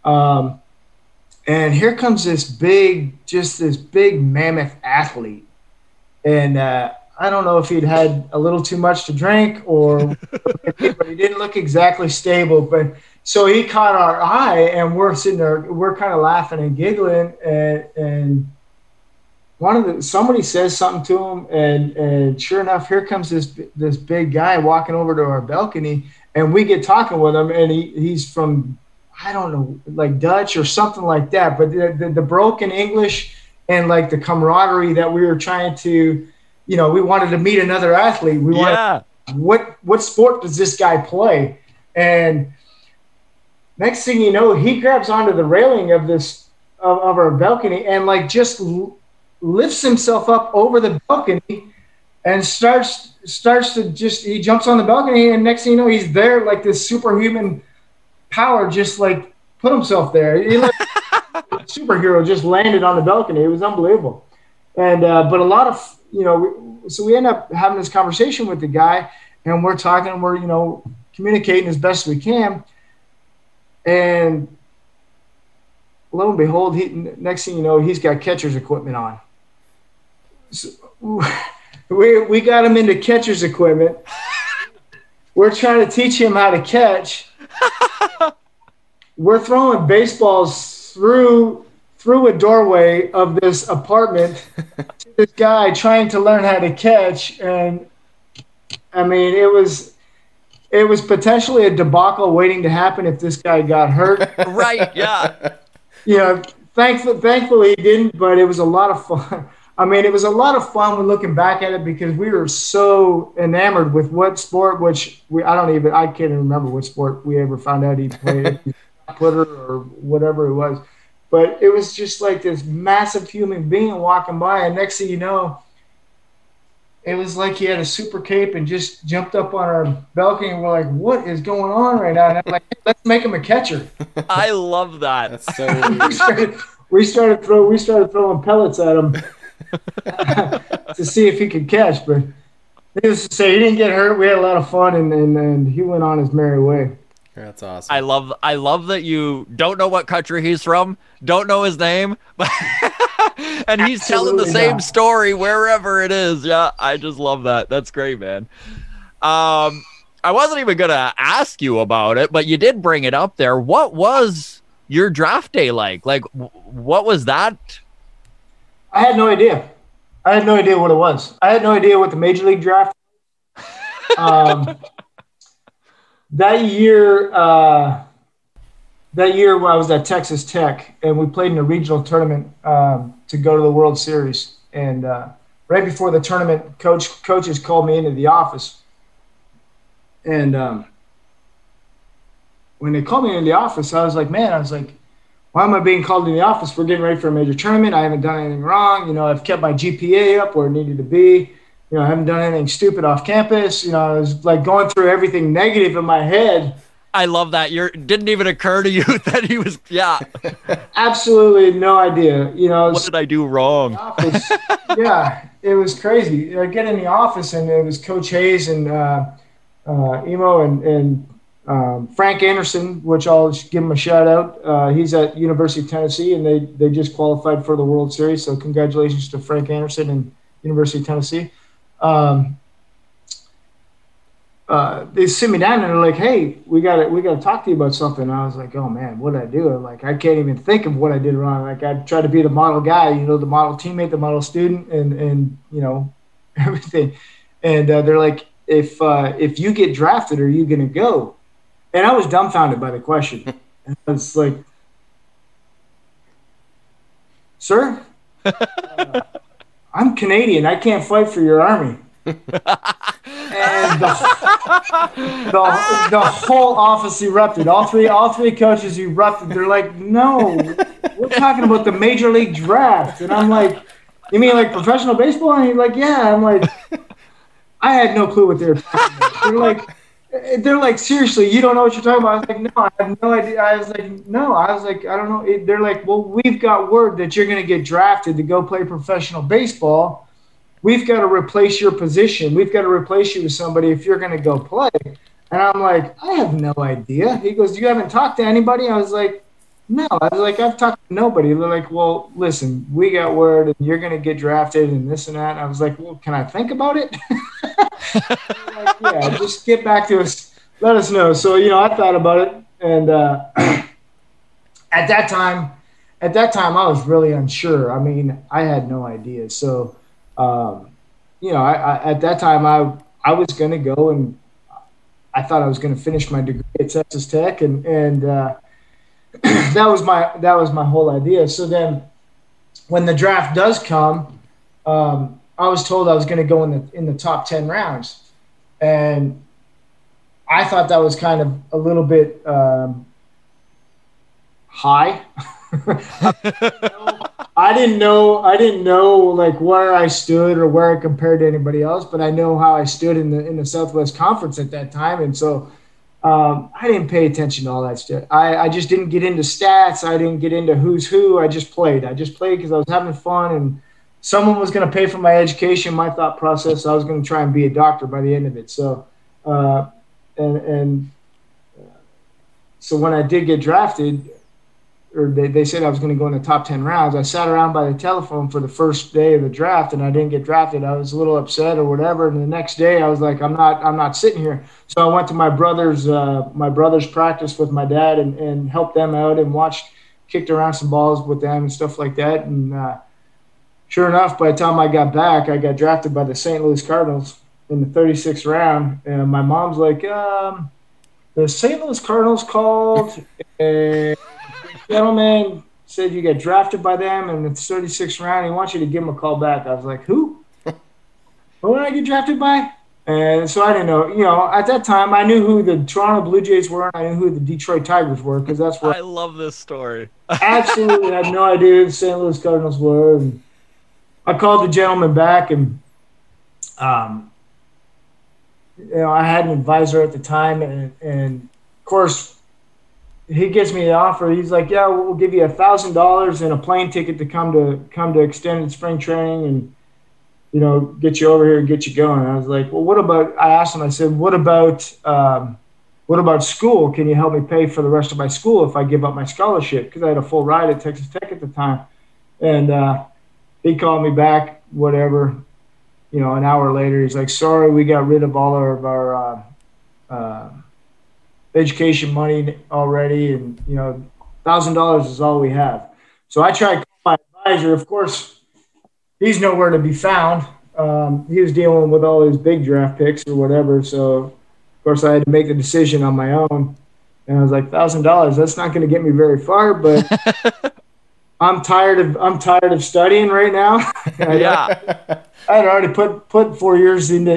And here comes this big mammoth athlete. And I don't know if he'd had a little too much to drink but he didn't look exactly stable. But so he caught our eye, and we're sitting there, we're kind of laughing and giggling, and somebody says something to him, and sure enough, here comes this big guy walking over to our balcony, and we get talking with him, and he's from, I don't know, like Dutch or something like that, but the broken English and like the camaraderie that we were trying to, we wanted to meet another athlete. We wanted, what sport does this guy play? And next thing you know, he grabs onto the railing of our balcony and like just lifts himself up over the balcony and starts to he jumps on the balcony, and next thing you know, he's there like this superhuman power, just like put himself there. He like superhero just landed on the balcony. It was unbelievable. And but a lot of so we end up having this conversation with the guy, and we're talking, and we're communicating as best we can. And lo and behold, next thing you know, he's got catcher's equipment on. So we got him into catcher's equipment. We're trying to teach him how to catch. We're throwing baseballs through a doorway of this apartment to this guy trying to learn how to catch. And I mean, it was potentially a debacle waiting to happen if this guy got hurt. Right. Yeah. You know, thankfully he didn't, but it was a lot of fun. I mean, it was a lot of fun when looking back at it because we were so enamored with what sport, I can't even remember what sport we ever found out he played, putter or whatever it was. But it was just like this massive human being walking by, and next thing you know, it was like he had a super cape and just jumped up on our balcony, and we're like, what is going on right now? And I'm like, hey, let's make him a catcher. I love that. That's so weird. we started throwing pellets at him to see if he could catch, but needless to say, he didn't get hurt. We had a lot of fun, and he went on his merry way. That's awesome. I love that you don't know what country he's from, don't know his name, but and he's telling the same story wherever it is. Yeah, I just love that. That's great, man. I wasn't even gonna ask you about it, but you did bring it up there. What was your draft day like? Like, what was that? I had no idea. I had no idea what it was. I had no idea what the Major League draft was. That year when I was at Texas Tech, and we played in a regional tournament to go to the World Series. And right before the tournament, coaches called me into the office. And when they called me into the office, I was like, why am I being called into the office? We're getting ready for a major tournament. I haven't done anything wrong. You know, I've kept my GPA up where it needed to be. You know, I haven't done anything stupid off campus. You know, I was like going through everything negative in my head. I love that. Didn't even occur to you that he was, yeah. Absolutely no idea. You know, what did I do wrong? Yeah, it was crazy. I get in the office, and it was Coach Hayes and Emo and Frank Anderson, which I'll give him a shout out. He's at University of Tennessee, and they just qualified for the World Series. So congratulations to Frank Anderson and University of Tennessee. They sit me down and they're like, "Hey, we got to talk to you about something." And I was like, "Oh man, what did I do?" Like, I can't even think of what I did wrong. Like, I tried to be the model guy, you know, the model teammate, the model student, and you know, everything. And they're like, "If you get drafted, are you going to go?" And I was dumbfounded by the question. And I was like, "Sir, I'm Canadian. I can't fight for your army." And the whole office erupted. All three coaches erupted. They're like, "No, we're talking about the Major League draft." And I'm like, "You mean like professional baseball?" And he's like, "Yeah." I'm like, I had no clue what they were talking about. They're like, "Seriously, you don't know what you're talking about?" I was like, "No, I have no idea." I was like, "No." I was like, "I don't know." They're like, "Well, we've got word that you're going to get drafted to go play professional baseball. We've got to replace your position. We've got to replace you with somebody if you're going to go play." And I'm like, "I have no idea." He goes, "You haven't talked to anybody?" I was like, "No." I was like, "I've talked to nobody." They're like, "Well, listen, we got word and you're going to get drafted and this and that." And I was like, "Well, can I think about it?" Like, yeah, just get back to us. Let us know. So, you know, I thought about it. And at that time, I was really unsure. I mean, I had no idea. So, you know, I at that time I was going to go, and I thought I was going to finish my degree at Texas Tech, and that was my whole idea. So then, when the draft does come, I was told I was going to go in the top 10 rounds, and I thought that was kind of a little bit high. I didn't know like where I stood or where I compared to anybody else, but I know how I stood in the Southwest Conference at that time, and so I didn't pay attention to all that stuff. I just didn't get into stats. I didn't get into who's who. I just played because I was having fun, and someone was going to pay for my education. My thought process, I was going to try and be a doctor by the end of it. So, so when I did get drafted, or they said I was going to go in the top 10 rounds, I sat around by the telephone for the first day of the draft, and I didn't get drafted. I was a little upset or whatever. And the next day I was like, I'm not sitting here. So I went to my brother's practice with my dad and helped them out and watched kicked around some balls with them and stuff like that. And sure enough, by the time I got back, I got drafted by the St. Louis Cardinals in the 36th round. And my mom's like, the St. Louis Cardinals called, and the gentleman said you got drafted by them in the 36th round. He wants you to give him a call back. I was like, who? Who did I get drafted by? And so I didn't know. You know, at that time, I knew who the Toronto Blue Jays were, and I knew who the Detroit Tigers were, because that's what I love this story. absolutely had no idea who the St. Louis Cardinals were. And I called the gentleman back, and you know, I had an advisor at the time, and of course, he gives me the offer. He's like, "Yeah, we'll give you $1,000 and a plane ticket to come to extended spring training, and you know, get you over here and get you going." I was like, "Well, what about?" I asked him. I said, "What about school? Can you help me pay for the rest of my school if I give up my scholarship?" Because I had a full ride at Texas Tech at the time, and he called me back. Whatever. You know, an hour later, he's like, "Sorry, we got rid of all of our education money already, and you know, $1,000 is all we have." So I tried to call my advisor. Of course, he's nowhere to be found. He was dealing with all his big draft picks or whatever. So, of course, I had to make the decision on my own. And I was like, $1,000, that's not going to get me very far, but I'm tired of studying right now. Yeah. I had already put 4 years into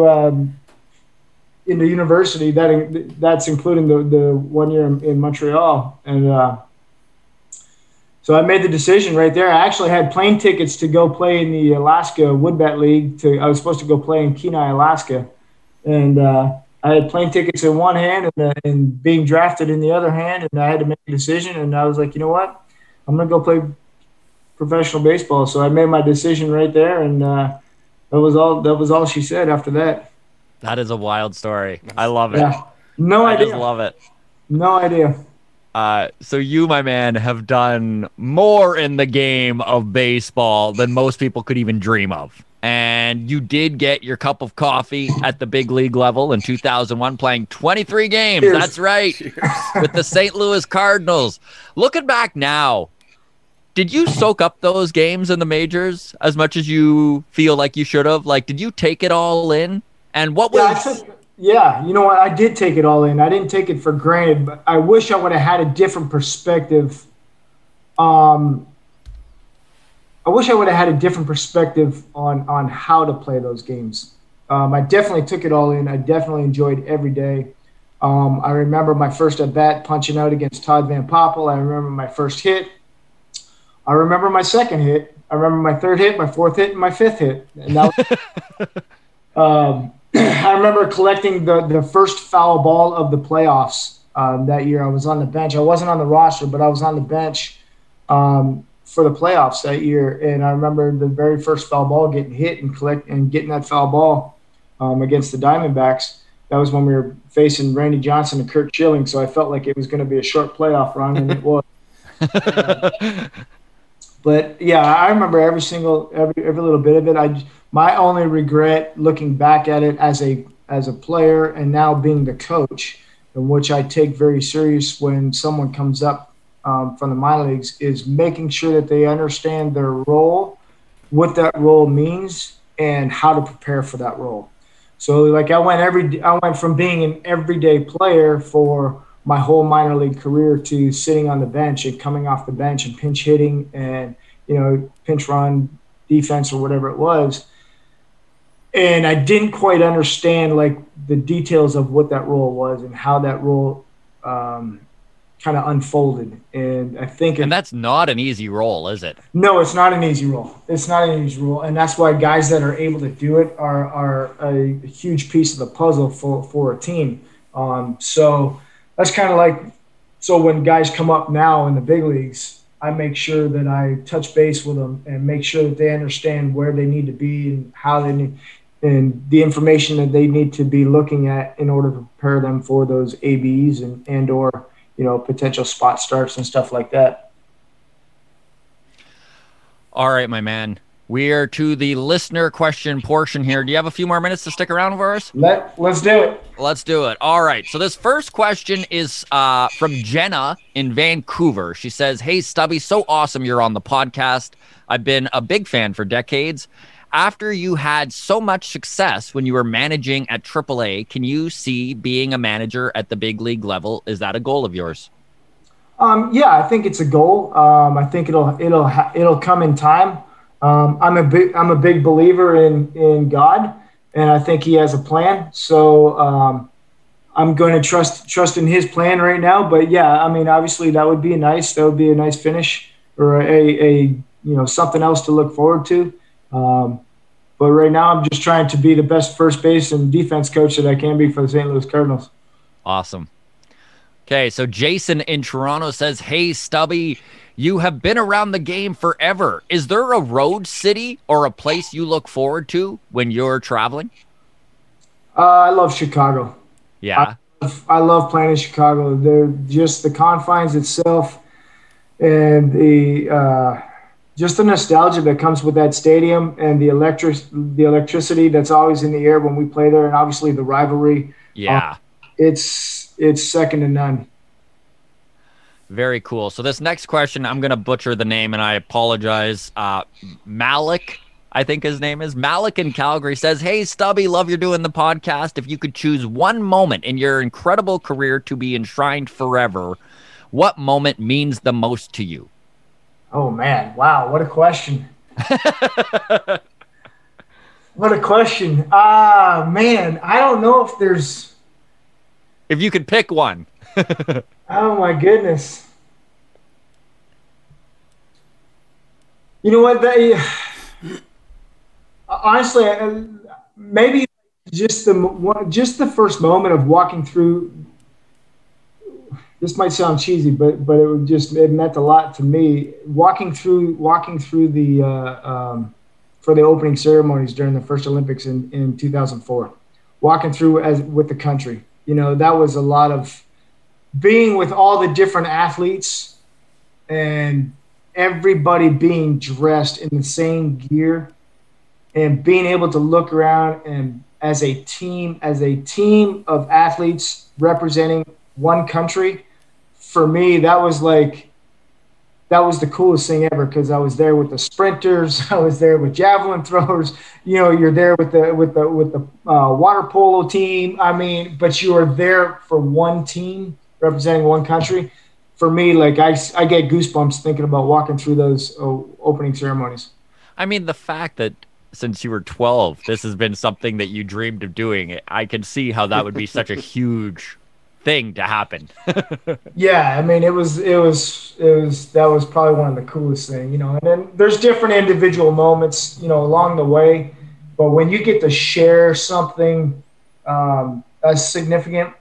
university. That's including the 1 year in Montreal, and so I made the decision right there. I actually had plane tickets to go play in the Alaska Woodbat League. I was supposed to go play in Kenai, Alaska, and I had plane tickets in one hand and being drafted in the other hand, and I had to make a decision. And I was like, you know what? I'm gonna go play professional baseball. So I made my decision right there, and that was all she said after that. That is a wild story. I love it. Yeah. No idea. I just love it. No idea. So you, my man, have done more in the game of baseball than most people could even dream of. And you did get your cup of coffee at the big league level in 2001, playing 23 games. Cheers. That's right. With the St. Louis Cardinals. Looking back now, did you soak up those games in the majors as much as you feel like you should have? Like, did you take it all in? And what was... Yeah, you know what? I did take it all in. I didn't take it for granted, but I wish I would have had a different perspective. I wish I would have had a different perspective on how to play those games. I definitely took it all in. I definitely enjoyed every day. I remember my first at-bat punching out against Todd Van Poppel. I remember my first hit. I remember my second hit. I remember my third hit, my fourth hit, and my fifth hit. And that was, I remember collecting the first foul ball of the playoffs that year. I was on the bench. I wasn't on the roster, but I was on the bench for the playoffs that year. And I remember the very first foul ball getting hit and getting that foul ball against the Diamondbacks. That was when we were facing Randy Johnson and Curt Schilling. So I felt like it was going to be a short playoff run, and it was. But yeah, I remember every little bit of it. My only regret, looking back at it as a player and now being the coach, in which I take very serious when someone comes up from the minor leagues, is making sure that they understand their role, what that role means, and how to prepare for that role. So, like, I went from being an everyday player for my whole minor league career to sitting on the bench and coming off the bench and pinch hitting and, you know, pinch run defense or whatever it was. And I didn't quite understand, like, the details of what that role was and how that role kind of unfolded. And I think... And that's not an easy role, is it? No, it's not an easy role. It's not an easy role. And that's why guys that are able to do it are a huge piece of the puzzle for a team. So that's kind of like, so when guys come up now in the big leagues, I make sure that I touch base with them and make sure that they understand where they need to be and how they need, and the information that they need to be looking at in order to prepare them for those ABs and or, you know, potential spot starts and stuff like that. All right, my man. We are to the listener question portion here. Do you have a few more minutes to stick around for us? Let's do it. Let's do it. All right. So this first question is from Jenna in Vancouver. She says, "Hey, Stubby, so awesome you're on the podcast. I've been a big fan for decades. After you had so much success when you were managing at AAA, can you see being a manager at the big league level? Is that a goal of yours?" Yeah, I think it's a goal. I think it'll come in time. I'm a big believer in God, and I think He has a plan. So I'm going to trust in His plan right now. But yeah, I mean, obviously that would be a nice finish, or a something else to look forward to. But right now, I'm just trying to be the best first base and defense coach that I can be for the St. Louis Cardinals. Awesome. Okay, so Jason in Toronto says, "Hey, Stubby, you have been around the game forever. Is there a road city or a place you look forward to when you're traveling?" I love Chicago. Yeah. I love playing in Chicago. They're just the confines itself, and just the nostalgia that comes with that stadium, and the electricity that's always in the air when we play there, and obviously the rivalry. Yeah. It's second to none. Very cool. So this next question, I'm going to butcher the name, and I apologize. Malik, I think his name is. Malik in Calgary says, "Hey, Stubby, love you're doing the podcast. If you could choose one moment in your incredible career to be enshrined forever, what moment means the most to you?" Oh, man. Wow. What a question. What a question. Man, I don't know if there's... If you could pick one. Oh, my goodness. You know what? Honestly, maybe just the first moment of walking through. This might sound cheesy, but it meant a lot to me. Walking through the for the opening ceremonies during the first Olympics in 2004, walking through with the country. That was a lot of being with all the different athletes and everybody being dressed in the same gear, and being able to look around and as a team of athletes representing one country. For me, that was the coolest thing ever, because I was there with the sprinters, I was there with javelin throwers. You're there with the water polo team. I mean, but you are there for one team representing one country. For me, I get goosebumps thinking about walking through those opening ceremonies. I mean, the fact that since you were 12, this has been something that you dreamed of doing, I can see how that would be such a huge thing to happen. Yeah, I mean, that was probably one of the coolest things, and then there's different individual moments, along the way, but when you get to share something as significant,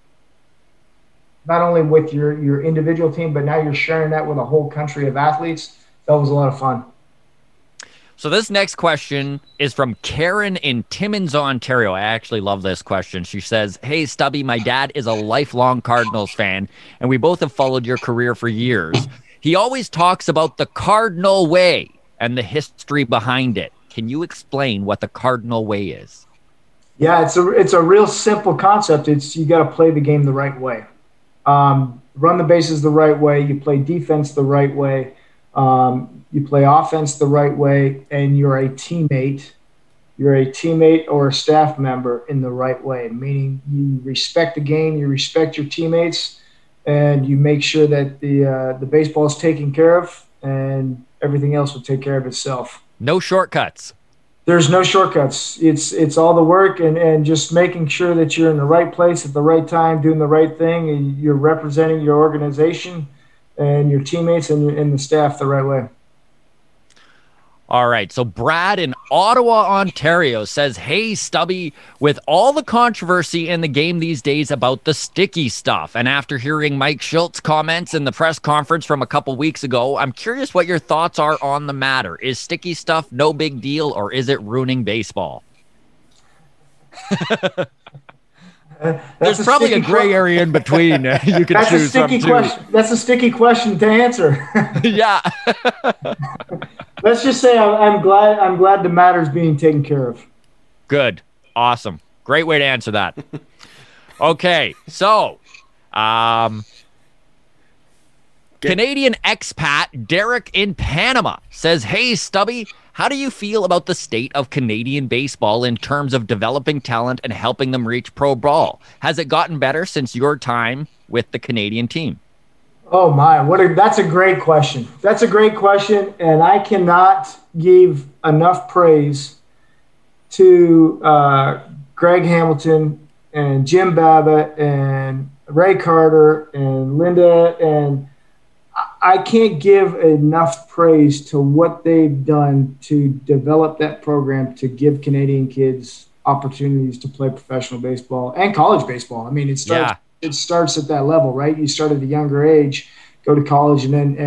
not only with your individual team, but now you're sharing that with a whole country of athletes, that was a lot of fun. So this next question is from Karen in Timmins, Ontario. I actually love this question. She says, "Hey, Stubby, my dad is a lifelong Cardinals fan, and we both have followed your career for years. He always talks about the Cardinal way and the history behind it. Can you explain what the Cardinal way is?" Yeah, it's a real simple concept. You got to play the game the right way. Run the bases the right way. You play defense the right way. You play offense the right way, and you're a teammate or a staff member in the right way, meaning you respect the game, you respect your teammates, and you make sure that the baseball is taken care of, and everything else will take care of itself. No shortcuts. There's no shortcuts. It's all the work and just making sure that you're in the right place at the right time, doing the right thing, and you're representing your organization and your teammates and the staff the right way. All right, so Brad in Ottawa, Ontario says, "Hey, Stubby, with all the controversy in the game these days about the sticky stuff, and after hearing Mike Schultz's comments in the press conference from a couple weeks ago, I'm curious what your thoughts are on the matter. Is sticky stuff no big deal, or is it ruining baseball?" There's probably a gray area in between. You can choose from too. That's a sticky question to answer. Yeah. Let's just say I'm glad the matter's being taken care of. Good. Awesome. Great way to answer that. Okay, so Canadian expat Derek in Panama says, "Hey, Stubby, how do you feel about the state of Canadian baseball in terms of developing talent and helping them reach pro ball? Has it gotten better since your time with the Canadian team?" Oh my, that's a great question. That's a great question, and I cannot give enough praise to Greg Hamilton and Jim Babbitt and Ray Carter and Linda, and I can't give enough praise to what they've done to develop that program to give Canadian kids opportunities to play professional baseball and college baseball. I mean, it starts at that level, right? You start at a younger age, go to college, and then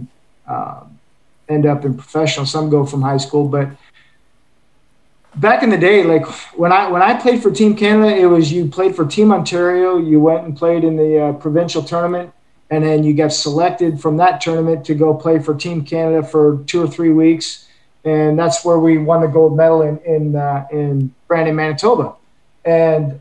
end up in professional. Some go from high school, but back in the day, like when I played for Team Canada, it was you played for Team Ontario, you went and played in the provincial tournament, and then you got selected from that tournament to go play for Team Canada for 2 or 3 weeks, and that's where we won the gold medal in Brandon, Manitoba, and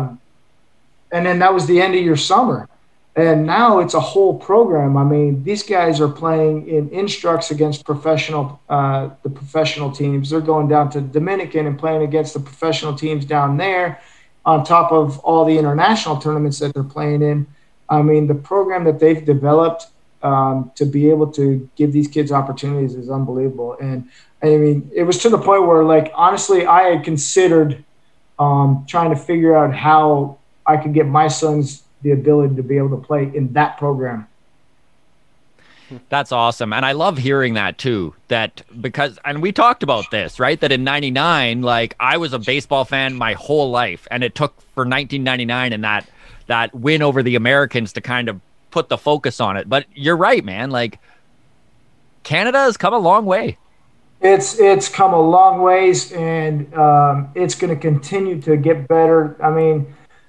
then that was the end of your summer. And now it's a whole program. I mean, these guys are playing in instructs against the professional teams. They're going down to Dominican and playing against the professional teams down there, on top of all the international tournaments that they're playing in. I mean, the program that they've developed to be able to give these kids opportunities is unbelievable. And I mean, it was to the point where, like, honestly, I had considered trying to figure out how I could get my sons the ability to be able to play in that program. That's awesome. And I love hearing that too, and we talked about this, right? That in 99, like, I was a baseball fan my whole life, and it took for 1999 and that win over the Americans to kind of put the focus on it. But you're right, man. Like, Canada has come a long way. It's come a long ways, and it's going to continue to get better. I mean,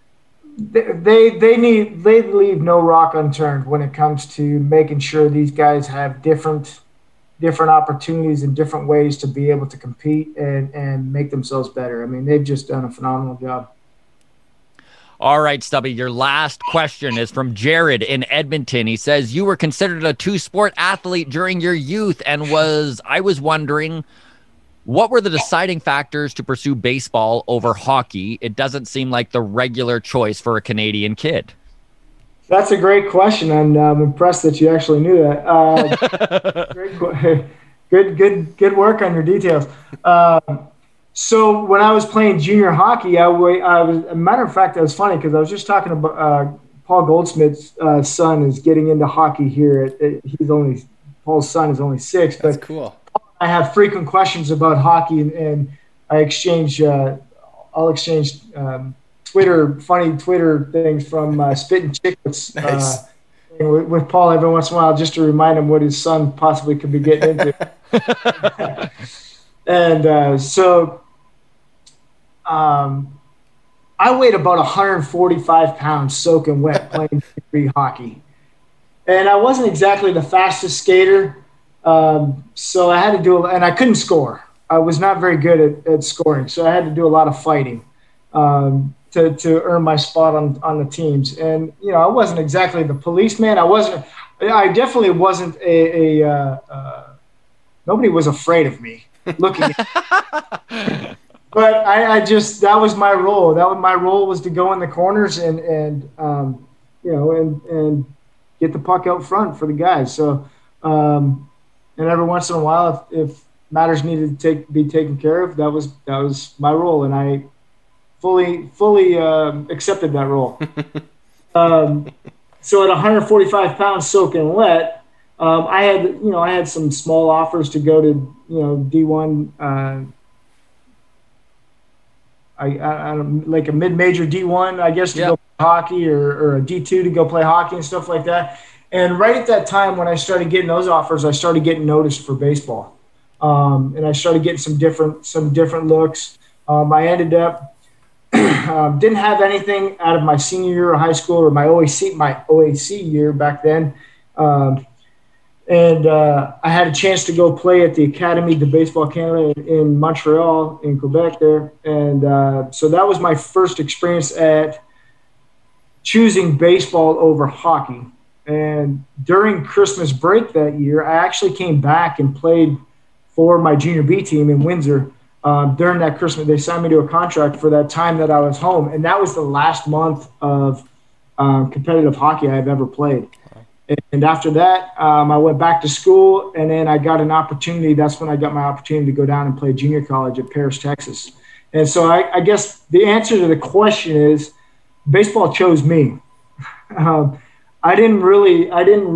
they leave no rock unturned when it comes to making sure these guys have different opportunities and different ways to be able to compete and make themselves better. I mean, they've just done a phenomenal job. All right, Stubby, your last question is from Jared in Edmonton. He says, "You were considered a two-sport athlete during your youth, and I was wondering, what were the deciding factors to pursue baseball over hockey? It doesn't seem like the regular choice for a Canadian kid." That's a great question, and I'm impressed that you actually knew that. Good work on your details. So when I was playing junior hockey, I was, a matter of fact, that was funny because I was just talking about Paul Goldsmith's son is getting into hockey here. Paul's son is only 6. That's cool. I have frequent questions about hockey, and I'll exchange funny Twitter things from Spittin' Chicklets Nice. With Paul every once in a while, just to remind him what his son possibly could be getting into. And so I weighed about 145 pounds soaking wet playing free hockey. And I wasn't exactly the fastest skater. So I had to do, and I couldn't score. I was not very good at scoring. So I had to do a lot of fighting to earn my spot on the teams. And, you know, I wasn't exactly the policeman. I definitely wasn't nobody was afraid of me looking at But that was my role. My role was to go in the corners and get the puck out front for the guys. So, and every once in a while, if matters needed to be taken care of, that was my role, and I fully accepted that role. So at 145 pounds soaking wet, I had some small offers to go to D1. Like a mid-major D1, I guess, to go play hockey, or a D2 to go play hockey and stuff like that. And right at that time, when I started getting those offers, I started getting noticed for baseball, and I started getting some different looks. I ended up didn't have anything out of my senior year of high school or my OAC year back then. And I had a chance to go play at the Academy de Baseball Canada in Montreal, in Quebec there. And so that was my first experience at choosing baseball over hockey. And during Christmas break that year, I actually came back and played for my junior B team in Windsor. During that Christmas, they signed me to a contract for that time that I was home. And that was the last month of competitive hockey I've ever played. And after that, I went back to school, and then I got an opportunity. That's when I got my opportunity to go down and play junior college at Paris, Texas. And so I guess the answer to the question is baseball chose me. I didn't really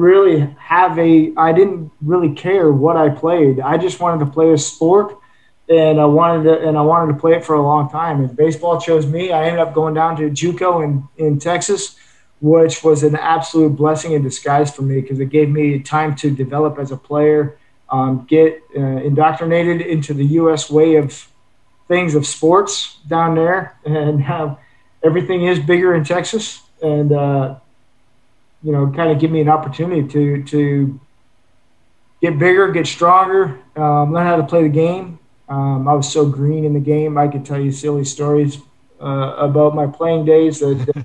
care what I played. I just wanted to play a sport, and I wanted to play it for a long time. And baseball chose me. I ended up going down to JUCO in Texas, which was an absolute blessing in disguise for me because it gave me time to develop as a player, get indoctrinated into the U.S. way of things of sports down there, and everything is bigger in Texas, and kind of give me an opportunity to get bigger, get stronger, learn how to play the game. I was so green in the game. I could tell you silly stories about my playing days that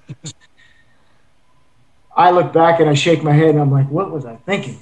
I look back and I shake my head and I'm like, what was I thinking?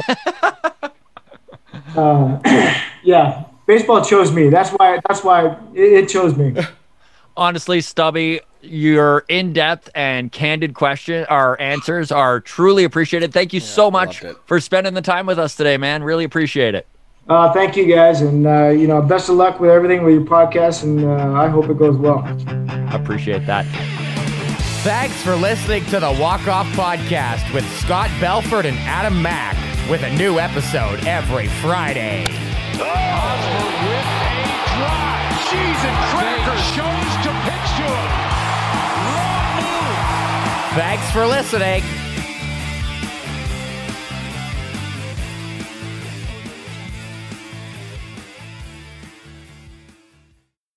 Yeah, baseball chose me. That's why it chose me. Honestly, Stubby, your in-depth and candid answers are truly appreciated. Thank you so much for spending the time with us today, man. Really appreciate it. Thank you, guys. And, best of luck with everything with your podcast, and I hope it goes well. I appreciate that. Thanks for listening to the Walk Off Podcast with Scott Belford and Adam Mack, with a new episode every Friday. Osborne with a drive. Cheese and crackers. Chose to pitch to him. Wrong move. Thanks for listening.